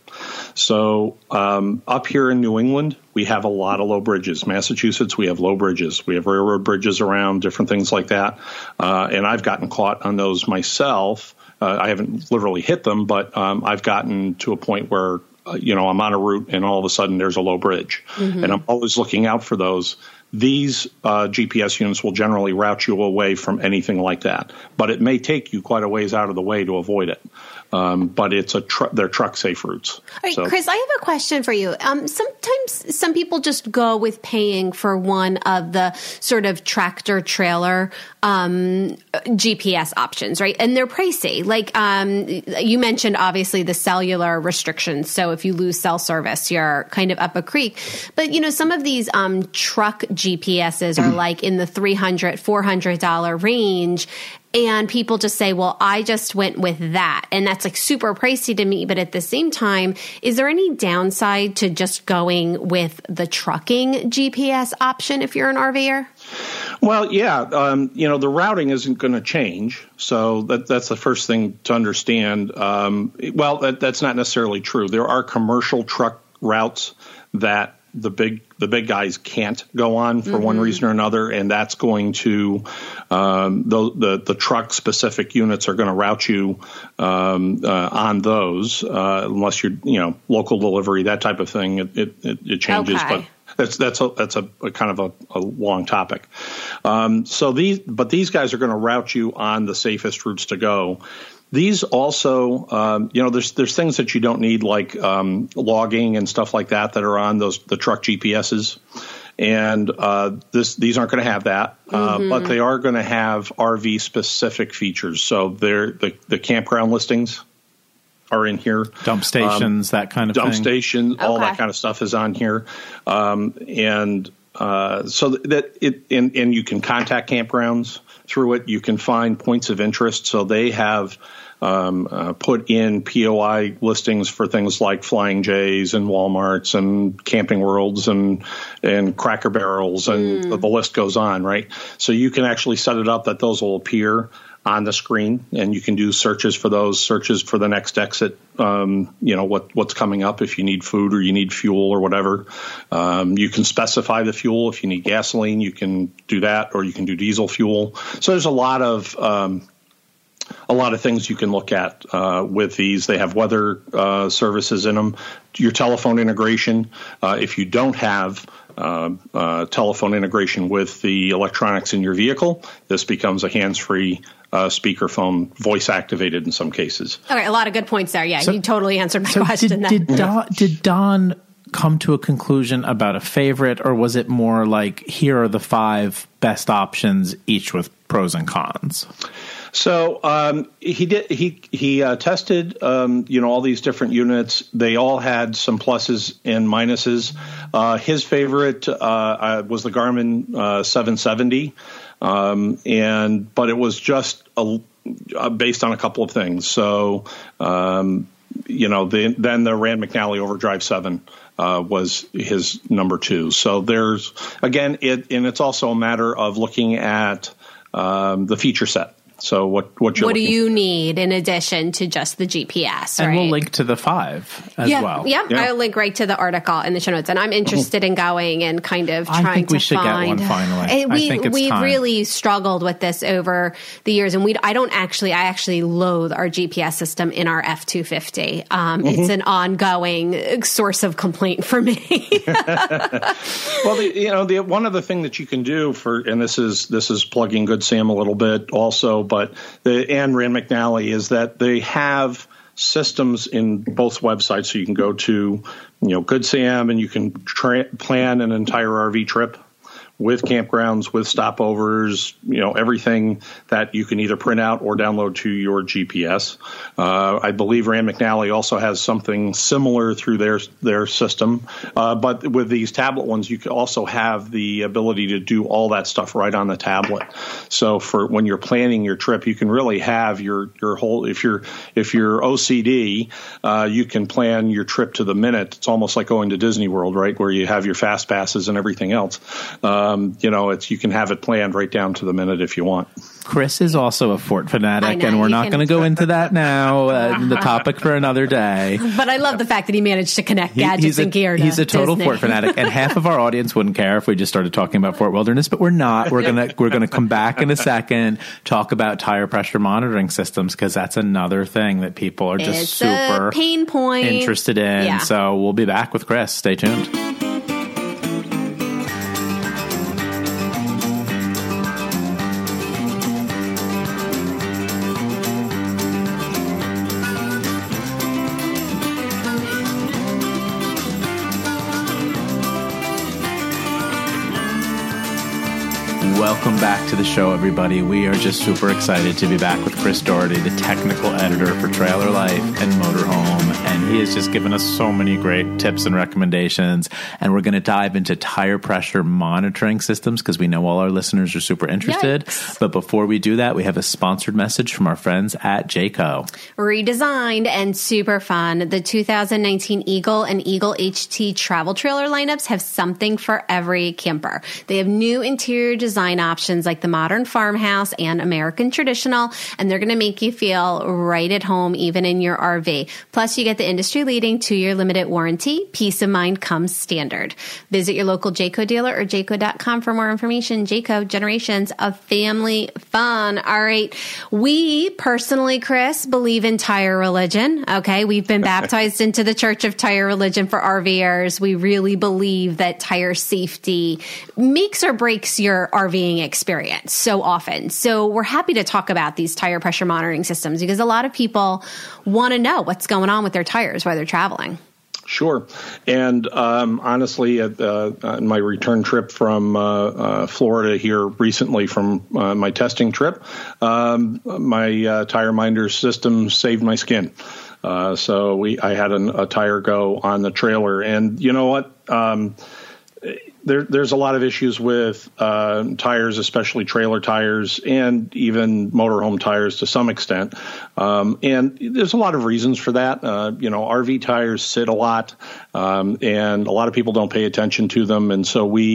So um, up here in New England, we have a lot of low bridges. Massachusetts, we have low bridges. We have railroad bridges around, different things like that. Uh, and I've gotten caught on those myself. Uh, I haven't literally hit them, but um, I've gotten to a point where, uh, you know, I'm on a route and all of a sudden there's a low bridge. Mm-hmm. And I'm always looking out for those. These uh, G P S units will generally route you away from anything like that. But it may take you quite a ways out of the way to avoid it. Um, but it's a tr- they're truck safe routes. All right, so. Chris, I have a question for you. Um, sometimes some people just go with paying for one of the sort of tractor trailer um, G P S options, right? And they're pricey. Like um, you mentioned, obviously the cellular restrictions. So if you lose cell service, you're kind of up a creek. But you know, some of these um, truck G P S's are like in the three hundred dollars, four hundred dollars range. And people just say, well, I just went with that. And that's like super pricey to me. But at the same time, is there any downside to just going with the trucking G P S option if you're an RVer? Well, yeah. Um, you know, the routing isn't going to change. So that, that's the first thing to understand. Um, well, that, that's not necessarily true. There are commercial truck routes that the big the big guys can't go on for mm-hmm. one reason or another, and that's going to um, the, the the truck specific units are going to route you um, uh, on those uh, unless you're you know local delivery, that type of thing. It it, it changes, okay. but that's that's a that's a, a kind of a, a long topic. Um, so these but these guys are going to route you on the safest routes to go. These also, um, you know, there's there's things that you don't need like um, logging and stuff like that that are on those the truck G P S's, and uh, this these aren't going to have that, uh, mm-hmm. but they are going to have R V specific features. So they're the the campground listings are in here, dump stations, um, that kind of dump thing. stations, okay. all that kind of stuff is on here, um, and uh, so that it and, and you can contact campgrounds through it. You can find points of interest. So they have um, uh, put in P O I listings for things like Flying J's and Walmarts and Camping Worlds and and Cracker Barrels and mm. the, the list goes on, right? So you can actually set it up that those will appear on the screen, and you can do searches for those, searches for the next exit, um, you know, what, what's coming up if you need food or you need fuel or whatever. Um, you can specify the fuel. If you need gasoline, you can do that, or you can do diesel fuel. So there's a lot of um, a lot of things you can look at uh, with these. They have weather uh, services in them, your telephone integration. Uh, if you don't have uh, uh, telephone integration with the electronics in your vehicle, this becomes a hands-free uh, speakerphone, voice-activated in some cases. Okay, a lot of good points there. Yeah, So- you totally answered my So question. did, there. did, Don, did Don come to a conclusion about a favorite, or was it more like, here are the five best options, each with pros and cons? So um, he did. He he uh, tested, um, you know, all these different units. They all had some pluses and minuses. Uh, his favorite uh, uh, was the Garmin uh, seven seventy, um, and but it was just a, uh, based on a couple of things. So um, you know, the, then the Rand McNally Overdrive seven uh, was his number two. So there's again, it and it's also a matter of looking at um, the feature set. So what what you're What do looking you need in addition to just the G P S? And right? we'll link to the five as yeah, well. Yeah, Yeah. I'll link right to the article in the show notes. And I'm interested in going and kind of I trying think to we should get find. one finally. And I we think it's we've time. really struggled with this over the years, and we I don't actually I actually loathe our G P S system in our F two fifty. Um, Mm-hmm. It's an ongoing source of complaint for me. Well, the, you know, the one other thing that you can do for, and this is this is plugging Good Sam a little bit also, but the and Rand McNally is that they have systems in both websites, so you can go to, you know, Good Sam and you can tra- plan an entire R V trip with campgrounds, with stopovers, you know, everything that you can either print out or download to your G P S. Uh, I believe Rand McNally also has something similar through their their system. Uh, but with these tablet ones, you can also have the ability to do all that stuff right on the tablet. So for when you're planning your trip, you can really have your your whole. If you're if you're O C D, uh, you can plan your trip to the minute. It's almost like going to Disney World, right, where you have your fast passes and everything else. Uh, Um, you know, it's you can have it planned right down to the minute if you want. Chris is also a Fort fanatic, know, and we're you not can- going to go into that now. Uh, the topic for another day. But I love the fact that he managed to connect He- gadgets he's a, and gear to He's a total Disney. Fort fanatic, and half of our audience wouldn't care if we just started talking about Fort Wilderness, but we're not. We're gonna we're gonna come back in a second, talk about tire pressure monitoring systems, because that's another thing that people are just It's super a pain point. interested in. Yeah. So we'll be back with Chris. Stay tuned. Welcome back to the show, everybody. We are just super excited to be back with Chris Doherty, the technical editor for Trailer Life and Motorhome. And he has just given us so many great tips and recommendations. And we're going to dive into tire pressure monitoring systems because we know all our listeners are super interested. Yikes. But before we do that, we have a sponsored message from our friends at Jayco. Redesigned and super fun, the two thousand nineteen Eagle and Eagle H T travel trailer lineups have something for every camper. They have new interior design options like the modern farmhouse and American traditional, and they're going to make you feel right at home even in your R V. Plus, you get the industry-leading two-year limited warranty. Peace of mind comes standard. Visit your local Jayco dealer or jayco dot com for more information. Jayco, generations of family fun. All right. We personally, Chris, believe in tire religion. Okay. We've been baptized into the Church of Tire Religion for RVers. We really believe that tire safety makes or breaks your RVing experience so often. So we're happy to talk about these tire pressure monitoring systems because a lot of people want to know what's going on with their tires while they're traveling. Sure. And um, honestly, at uh, on my return trip from uh, uh, Florida here recently from uh, my testing trip, um, my uh, tire minder system saved my skin. Uh, so we, I had an, a tire go on the trailer. And you know what? Um, There, there's a lot of issues with uh, tires, especially trailer tires and even motorhome tires to some extent. Um, and there's a lot of reasons for that. Uh, you know, R V tires sit a lot, um, and a lot of people don't pay attention to them. And so we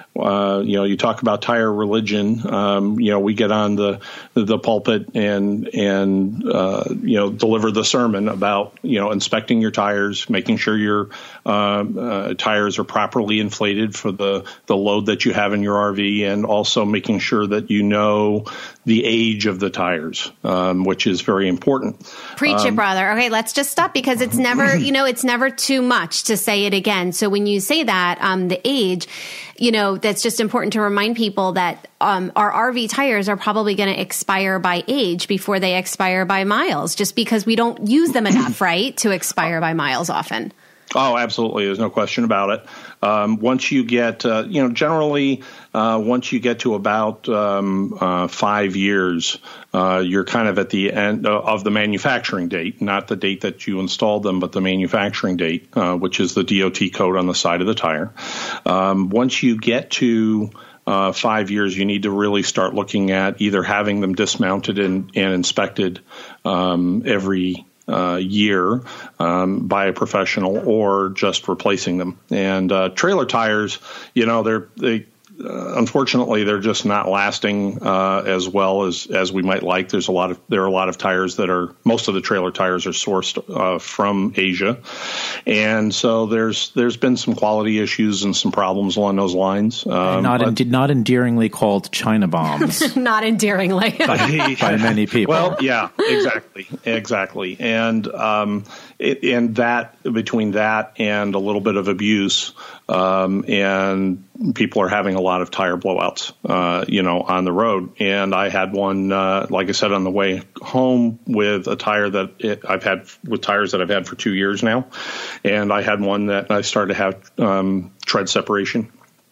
uh, you know, you talk about tire religion. Um, you know, we get on the the pulpit and and uh, you know deliver the sermon about you know inspecting your tires, making sure your uh, uh, tires are properly inflated for the the load that you have in your R V, and also making sure that you know the age of the tires, um, which is very important. Preach um, it, brother. Okay, let's just stop because it's never, you know, it's never too much to say it again. So when you say that, um, the age, you know, that's just important to remind people that um, our R V tires are probably going to expire by age before they expire by miles, just because we don't use them enough, right, to expire by miles often. Oh, absolutely. There's no question about it. Um, once you get, uh, you know, generally, uh, once you get to about um, uh, five years, uh, you're kind of at the end of the manufacturing date, not the date that you installed them, but the manufacturing date, uh, which is the D O T code on the side of the tire. Um, once you get to Uh, five years, you need to really start looking at either having them dismounted and, and inspected um, every uh, year um, by a professional, or just replacing them. And uh, trailer tires, you know, they're they. Uh, unfortunately, they're just not lasting uh, as well as, as we might like. There's a lot of there are a lot of tires that are most of the trailer tires are sourced uh, from Asia, and so there's there's been some quality issues and some problems along those lines. Um, not but, en- not endearingly called China bombs. Not endearingly by, by many people. Well, yeah, exactly, exactly, and um, it, and that between that and a little bit of abuse, um, and people are having a lot of tire blowouts, uh, you know, on the road. And I had one, uh, like I said, on the way home with a tire that it, I've had with tires that I've had for two years now. And I had one that I started to have um, tread separation.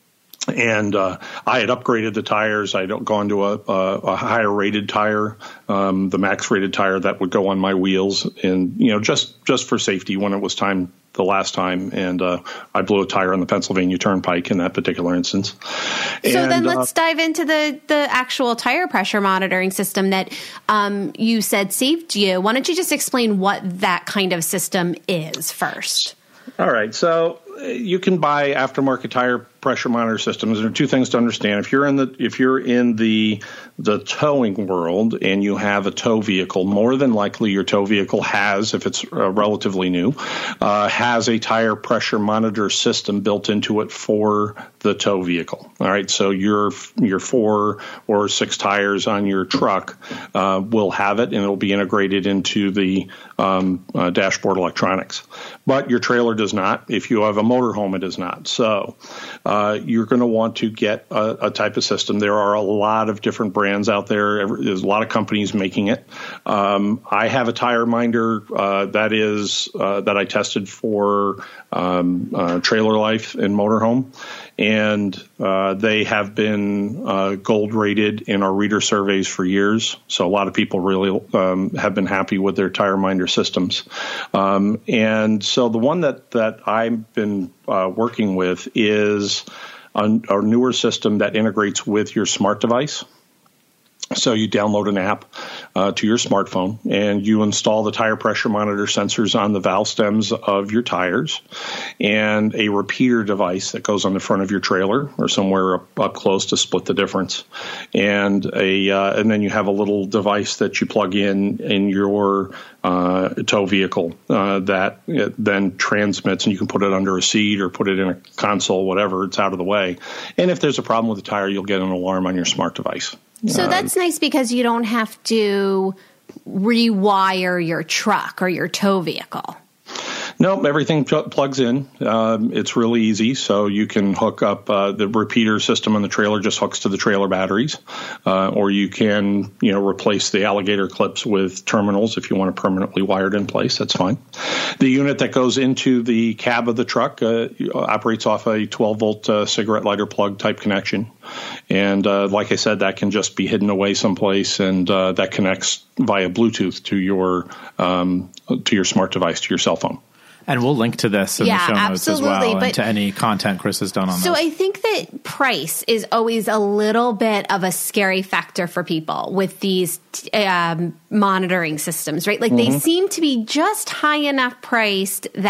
And uh, I had upgraded the tires. I'd gone to a, a, a higher rated tire, um, the max rated tire that would go on my wheels, and you know, just just for safety when it was time the last time. And uh, I blew a tire on the Pennsylvania Turnpike in that particular instance. So and, then let's uh, dive into the the actual tire pressure monitoring system that um, you said saved you. Why don't you just explain what that kind of system is first? All right, so you can buy aftermarket tire pressure monitor systems. There are two things to understand. If you're in the if you're in the the towing world and you have a tow vehicle, more than likely your tow vehicle has, if it's uh, relatively new, uh, has a tire pressure monitor system built into it for the tow vehicle. All right, so your your four or six tires on your truck uh, will have it, and it'll be integrated into the um, uh, dashboard electronics. But your trailer does not. If you have a motorhome, it does not. So uh, you're going to want to get a, a type of system. There are a lot of different brands out there. There's a lot of companies making it. Um, I have a tire minder uh, that is uh, that I tested for um, uh, trailer life and motorhome, and uh, they have been uh, gold rated in our reader surveys for years. So a lot of people really um, have been happy with their tire minder systems. Um, and so the one that, that I've been uh, working with is a, a newer system that integrates with your smart device. So you download an app uh, to your smartphone, and you install the tire pressure monitor sensors on the valve stems of your tires, and a repeater device that goes on the front of your trailer or somewhere up, up close to split the difference. And a uh, and then you have a little device that you plug in in your uh, tow vehicle uh, that it then transmits, and you can put it under a seat or put it in a console, whatever. It's out of the way. And if there's a problem with the tire, you'll get an alarm on your smart device. So that's nice because you don't have to rewire your truck or your tow vehicle. Nope, everything pl- plugs in. Um, it's really easy. So you can hook up uh, the repeater system on the trailer, just hooks to the trailer batteries, uh, or you can, you know, replace the alligator clips with terminals if you want it permanently wired in place. That's fine. The unit that goes into the cab of the truck uh, operates off a twelve volt uh, cigarette lighter plug type connection, and uh, like I said, that can just be hidden away someplace, and uh, that connects via Bluetooth to your um, to your smart device, to your cell phone. And we'll link to this in yeah, the show notes as well, but, and to any content Chris has done on so this. So I think that price is always a little bit of a scary factor for people with these um, monitoring systems, right? Like mm-hmm. they seem to be just high enough priced that it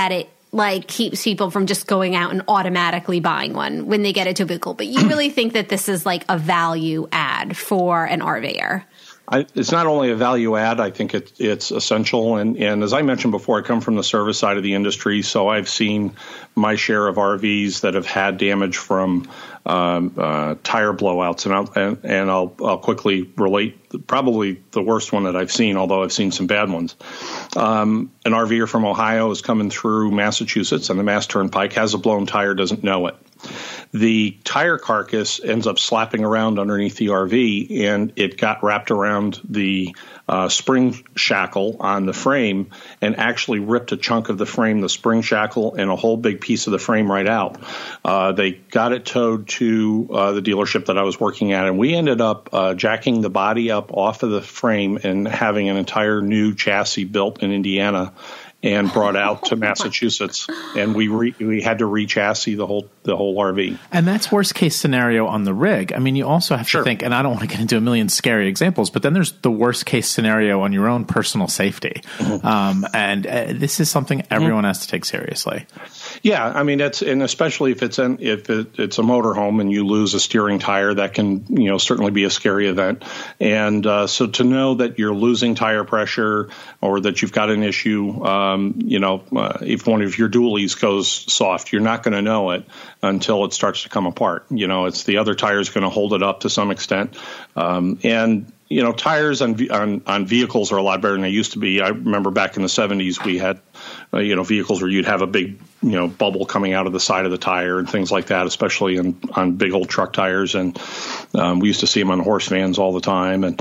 like keeps people from just going out and automatically buying one when they get it to a vehicle. But you really think that this is like a value add for an RVer? I, it's not only a value add, I think it, it's essential. And, and as I mentioned before, I come from the service side of the industry, so I've seen my share of R Vs that have had damage from um, uh, tire blowouts. And, I'll, and, and I'll, I'll quickly relate probably the worst one that I've seen, although I've seen some bad ones. Um, an RVer from Ohio is coming through Massachusetts, and the Mass Turnpike has a blown tire, doesn't know it. The tire carcass ends up slapping around underneath the R V, and it got wrapped around the uh, spring shackle on the frame and actually ripped a chunk of the frame, the spring shackle, and a whole big piece of the frame right out. Uh, they got it towed to uh, the dealership that I was working at, and we ended up uh, jacking the body up off of the frame and having an entire new chassis built in Indiana and brought out to Massachusetts, and we re, we had to re-chassis the whole the whole R V. And that's worst case scenario on the rig. I mean, you also have Sure. to think, and I don't want to get into a million scary examples, but then there's the worst case scenario on your own personal safety. Mm-hmm. Um, and uh, this is something everyone mm-hmm. has to take seriously. Yeah, I mean, it's and especially if it's an, if it, it's a motorhome and you lose a steering tire, that can you know certainly be a scary event. And uh, so to know that you're losing tire pressure or that you've got an issue, um, you know, uh, if one of your dualies goes soft, you're not going to know it until it starts to come apart. You know, it's the other tire is going to hold it up to some extent, um, and. You know, tires on, on on vehicles are a lot better than they used to be. I remember back in the seventies, we had, uh, you know, vehicles where you'd have a big, you know, bubble coming out of the side of the tire and things like that, especially in, on big old truck tires. And um, we used to see them on horse vans all the time. And,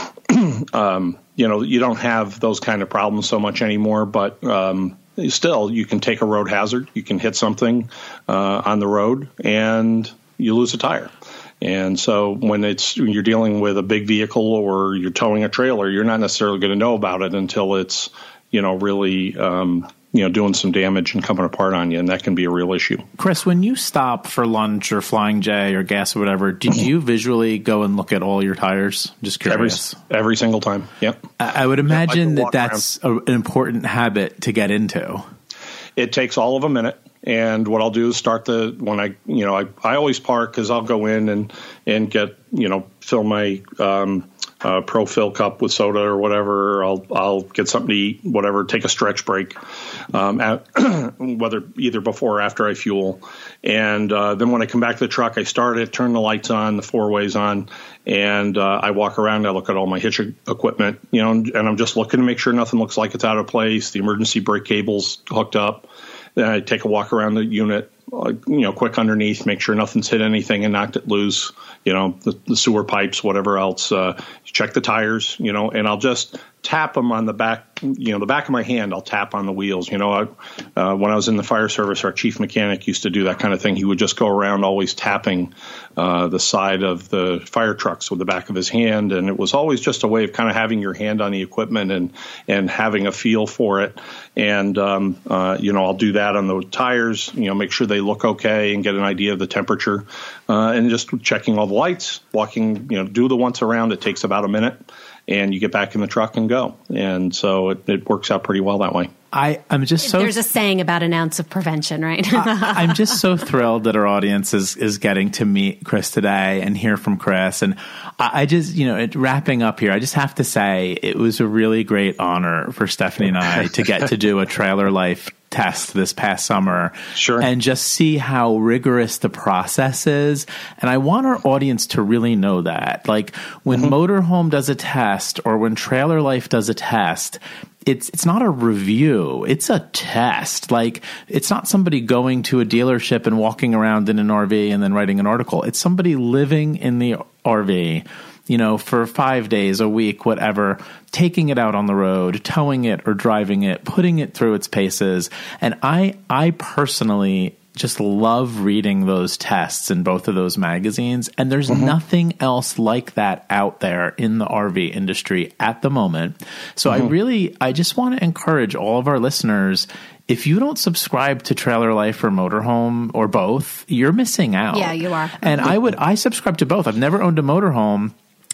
um, you know, you don't have those kind of problems so much anymore. But um, still, you can take a road hazard. You can hit something uh, on the road and you lose a tire. And so when it's when you're dealing with a big vehicle or you're towing a trailer, you're not necessarily going to know about it until it's, you know, really, um, you know, doing some damage and coming apart on you. And that can be a real issue. Chris, when you stop for lunch or Flying J or gas or whatever, did you visually go and look at all your tires? Just curious. Every, every single time. Yep. I, I would imagine yep, I that that's a, an important habit to get into. It takes all of a minute. And what I'll do is start the, when I, you know, I, I always park because I'll go in and, and get, you know, fill my um, uh, Pro Fill cup with soda or whatever. I'll, I'll get something to eat, whatever, take a stretch break, um, at, whether either before or after I fuel. And uh, then when I come back to the truck, I start it, turn the lights on, the four ways on, and uh, I walk around. I look at all my hitch equipment, you know, and, and I'm just looking to make sure nothing looks like it's out of place. The emergency brake cable's hooked up. Then I take a walk around the unit, uh, you know, quick underneath, make sure nothing's hit anything and knocked it loose, you know, the, the sewer pipes, whatever else. Uh, check the tires, you know, and I'll just tap them on the back, you know, the back of my hand. I'll tap on the wheels. You know, I, uh, when I was in the fire service, our chief mechanic used to do that kind of thing. He would just go around always tapping uh, the side of the fire trucks with the back of his hand. And it was always just a way of kind of having your hand on the equipment and, and having a feel for it. And, um, uh, you know, I'll do that on the tires, you know, make sure they look okay and get an idea of the temperature, uh, and just checking all the lights, walking, you know, do the once around. It takes about a minute. And you get back in the truck and go. And so it, it works out pretty well that way. I, I'm just so... There's a saying about an ounce of prevention, right? I, I'm just so thrilled that our audience is, is getting to meet Chris today and hear from Chris. And I, I just, you know, it, wrapping up here, I just have to say it was a really great honor for Stephanie and I to get to do a Trailer Life test this past summer. Sure. And just see how rigorous the process is. And I want our audience to really know that. Like when mm-hmm. Motorhome does a test or when Trailer Life does a test, it's it's not a review. It's a test. Like it's not somebody going to a dealership and walking around in an R V and then writing an article. It's somebody living in the R V, you know, for five days, a week, whatever, taking it out on the road, towing it or driving it, putting it through its paces. And I I personally just love reading those tests in both of those magazines. And there's mm-hmm. nothing else like that out there in the R V industry at the moment. So mm-hmm. I really, I just want to encourage all of our listeners, if you don't subscribe to Trailer Life or Motorhome or both, you're missing out. Yeah, you are. And I would, I subscribe to both. I've never owned a motorhome.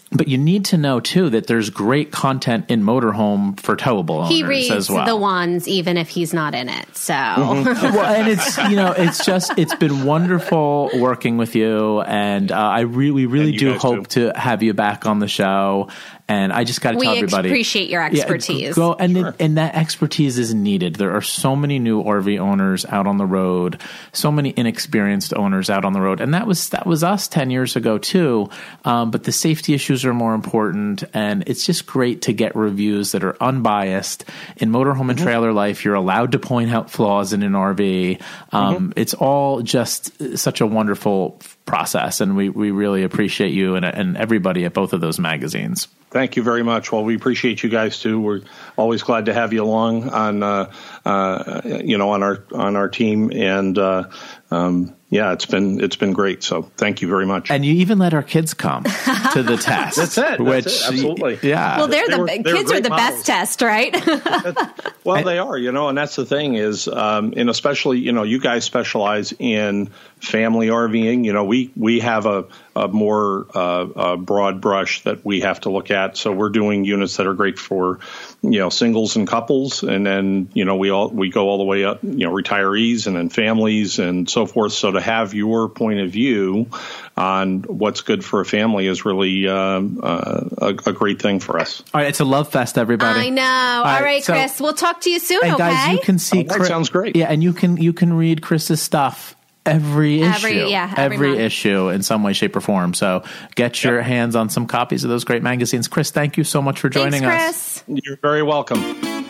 But you need to know, too, that there's great content in Motorhome for towable owners he reads as well. the ones even if he's not in it. So, mm-hmm. Well, and it's, you know, it's just, it's been wonderful working with you. And uh, I really, really do hope too. to have you back on the show. And I just got to tell everybody. We appreciate your expertise. Yeah, go, and, sure. it, and that expertise is needed. There are so many new R V owners out on the road, so many inexperienced owners out on the road. And that was that was us ten years ago, too. Um, but the safety issues are more important. And it's just great to get reviews that are unbiased. In motorhome and mm-hmm. trailer life, you're allowed to point out flaws in an R V. Um, mm-hmm. It's all just such a wonderful process. And we, we really appreciate you and, and everybody at both of those magazines. Thank you very much. Well, we appreciate you guys too. We're always glad to have you along on, uh, uh, you know, on our on our team, and uh, um, yeah, it's been it's been great. So thank you very much. And you even let our kids come to the test. That's it. That's which, it. Absolutely. Yeah. Well, they're they the were, they kids are the models. Best test, right? Well, they are. You know, and that's the thing is, um, and especially, you know, you guys specialize in family RVing. You know, we we have a, a more uh, a broad brush that we have to look at. So we're doing units that are great for, you know, singles and couples, and then, you know, we all we go all the way up, you know, retirees and then families and so forth. So to have your point of view on what's good for a family is really um, uh, a, a great thing for us. All right, it's a love fest, everybody. I know. All, all right, right so, Chris, we'll talk to you soon. And okay, guys, you can see. Oh, that Chris, sounds great. Yeah, and you can you can read Chris's stuff. Every issue, every, yeah, every, every month. issue in some way, shape, or form. So get your yep. hands on some copies of those great magazines. Chris, thank you so much for joining Thanks, us. Chris. You're very welcome.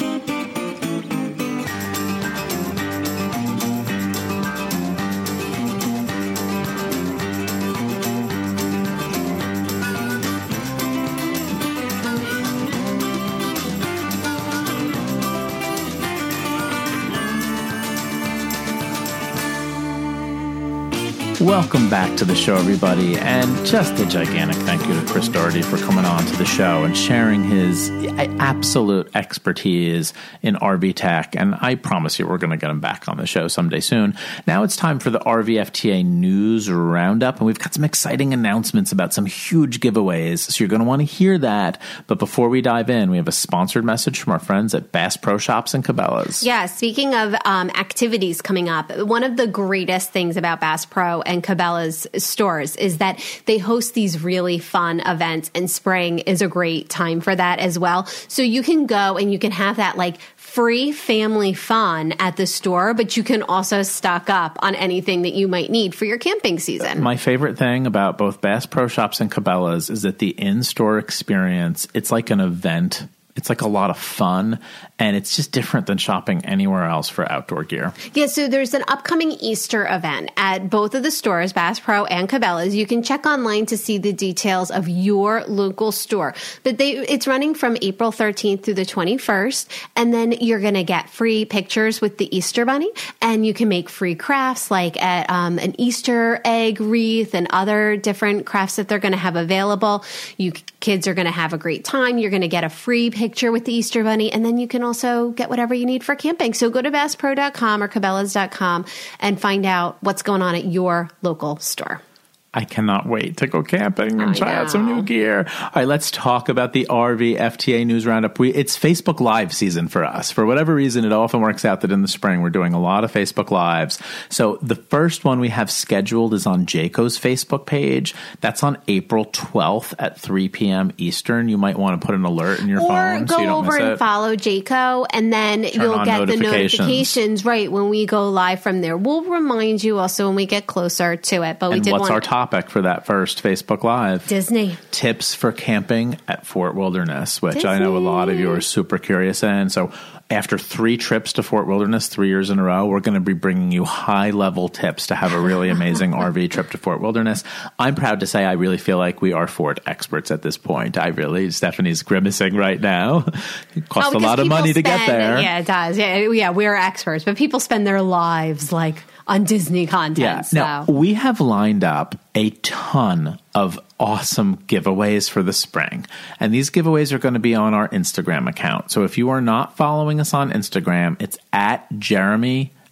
Welcome back to the show, everybody, and just a gigantic thank you to Chris Daugherty for coming on to the show and sharing his absolute expertise in R V tech, and I promise you we're going to get him back on the show someday soon. Now it's time for the R V F T A News Roundup, and we've got some exciting announcements about some huge giveaways, so you're going to want to hear that. But before we dive in, we have a sponsored message from our friends at Bass Pro Shops and Cabela's. Yeah, speaking of um, activities coming up, one of the greatest things about Bass Pro and Cabela's stores is that they host these really fun events, and spring is a great time for that as well. So you can go and you can have that like free family fun at the store, but you can also stock up on anything that you might need for your camping season. My favorite thing about both Bass Pro Shops and Cabela's is that the in-store experience, it's like an event. It's like a lot of fun, and it's just different than shopping anywhere else for outdoor gear. Yeah, so there's an upcoming Easter event at both of the stores, Bass Pro and Cabela's. You can check online to see the details of your local store. But they it's running from April thirteenth through the twenty-first, and then you're going to get free pictures with the Easter Bunny, and you can make free crafts like at, um, an Easter egg wreath and other different crafts that they're going to have available. You kids are going to have a great time. You're going to get a free picture with the Easter Bunny, and then you can also get whatever you need for camping. So go to bass pro dot com or cabela's dot com and find out what's going on at your local store. I cannot wait to go camping and I try know. out some new gear. All right, let's talk about the R V F T A News Roundup. We, it's Facebook Live season for us. For whatever reason, it often works out that in the spring we're doing a lot of Facebook Lives. So the first one we have scheduled is on Jayco's Facebook page. That's on April twelfth at three p.m. Eastern. You might want to put an alert in your or phone go so you don't over miss and it. follow Jayco, and then Turn you'll on get notifications. the notifications right when we go live from there. We'll remind you also when we get closer to it. But we and did what's want our topic for that first Facebook Live? Disney. Tips for camping at Fort Wilderness, which Disney. I know a lot of you are super curious in. So after three trips to Fort Wilderness, three years in a row, we're going to be bringing you high-level tips to have a really amazing R V trip to Fort Wilderness. I'm proud to say I really feel like we are Fort experts at this point. I really, Stephanie's grimacing right now. It costs Oh, a lot of money to spend, get there. Yeah, it does. Yeah, yeah, we're experts, but people spend their lives like on Disney content. Yeah. So. Now, we have lined up a ton of awesome giveaways for the spring. And these giveaways are going to be on our Instagram account. So if you are not following us on Instagram, it's at Jeremy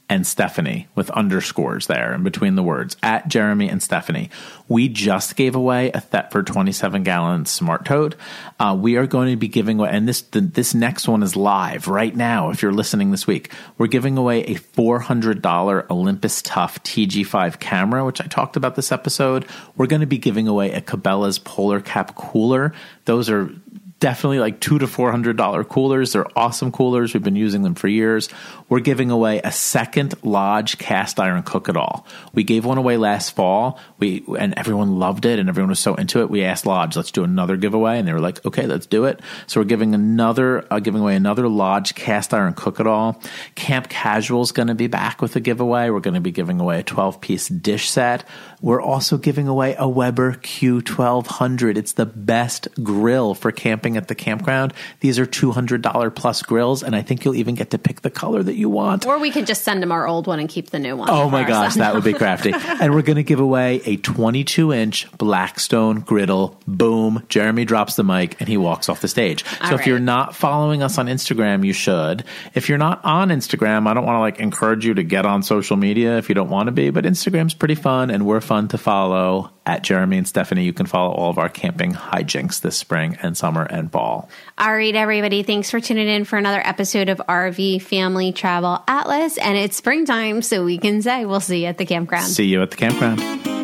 and Stephanie with underscores there in between the words, at Jeremy and Stephanie. We just gave away a Thetford twenty-seven gallon Smart Tote. Uh, we are going to be giving away, and this the, this next one is live right now if you're listening this week. We're giving away a four hundred dollars Olympus Tough T G five camera, which I talked about this episode. We're going to be giving away a Cabela's Polar Cap cooler. Those are definitely like two to four hundred dollar coolers. They're awesome coolers. We've been using them for years. We're giving away a second Lodge cast iron cook-it-all. We gave one away last fall. We and everyone loved it, and everyone was so into it. We asked Lodge, let's do another giveaway, and they were like, okay, let's do it. So we're giving another uh, giving away another Lodge cast iron cook-it-all. Camp Casual's going to be back with a giveaway. We're going to be giving away a twelve piece dish set. We're also giving away a Weber Q twelve hundred. It's the best grill for camping at the campground. These are two hundred dollars plus grills, and I think you'll even get to pick the color that you want. Or we could just send them our old one and keep the new one. Oh my gosh, that would be crafty. And we're going to give away a twenty-two inch Blackstone griddle. Boom. Jeremy drops the mic and he walks off the stage. So All if right. you're not following us on Instagram, you should. If you're not on Instagram, I don't want to like encourage you to get on social media if you don't want to be, but Instagram's pretty fun and we're fun to follow. At Jeremy and Stephanie, you can follow all of our camping hijinks this spring and summer and fall. All right, everybody. Thanks for tuning in for another episode of R V Family Travel Atlas. And it's springtime, so we can say we'll see you at the campground. See you at the campground.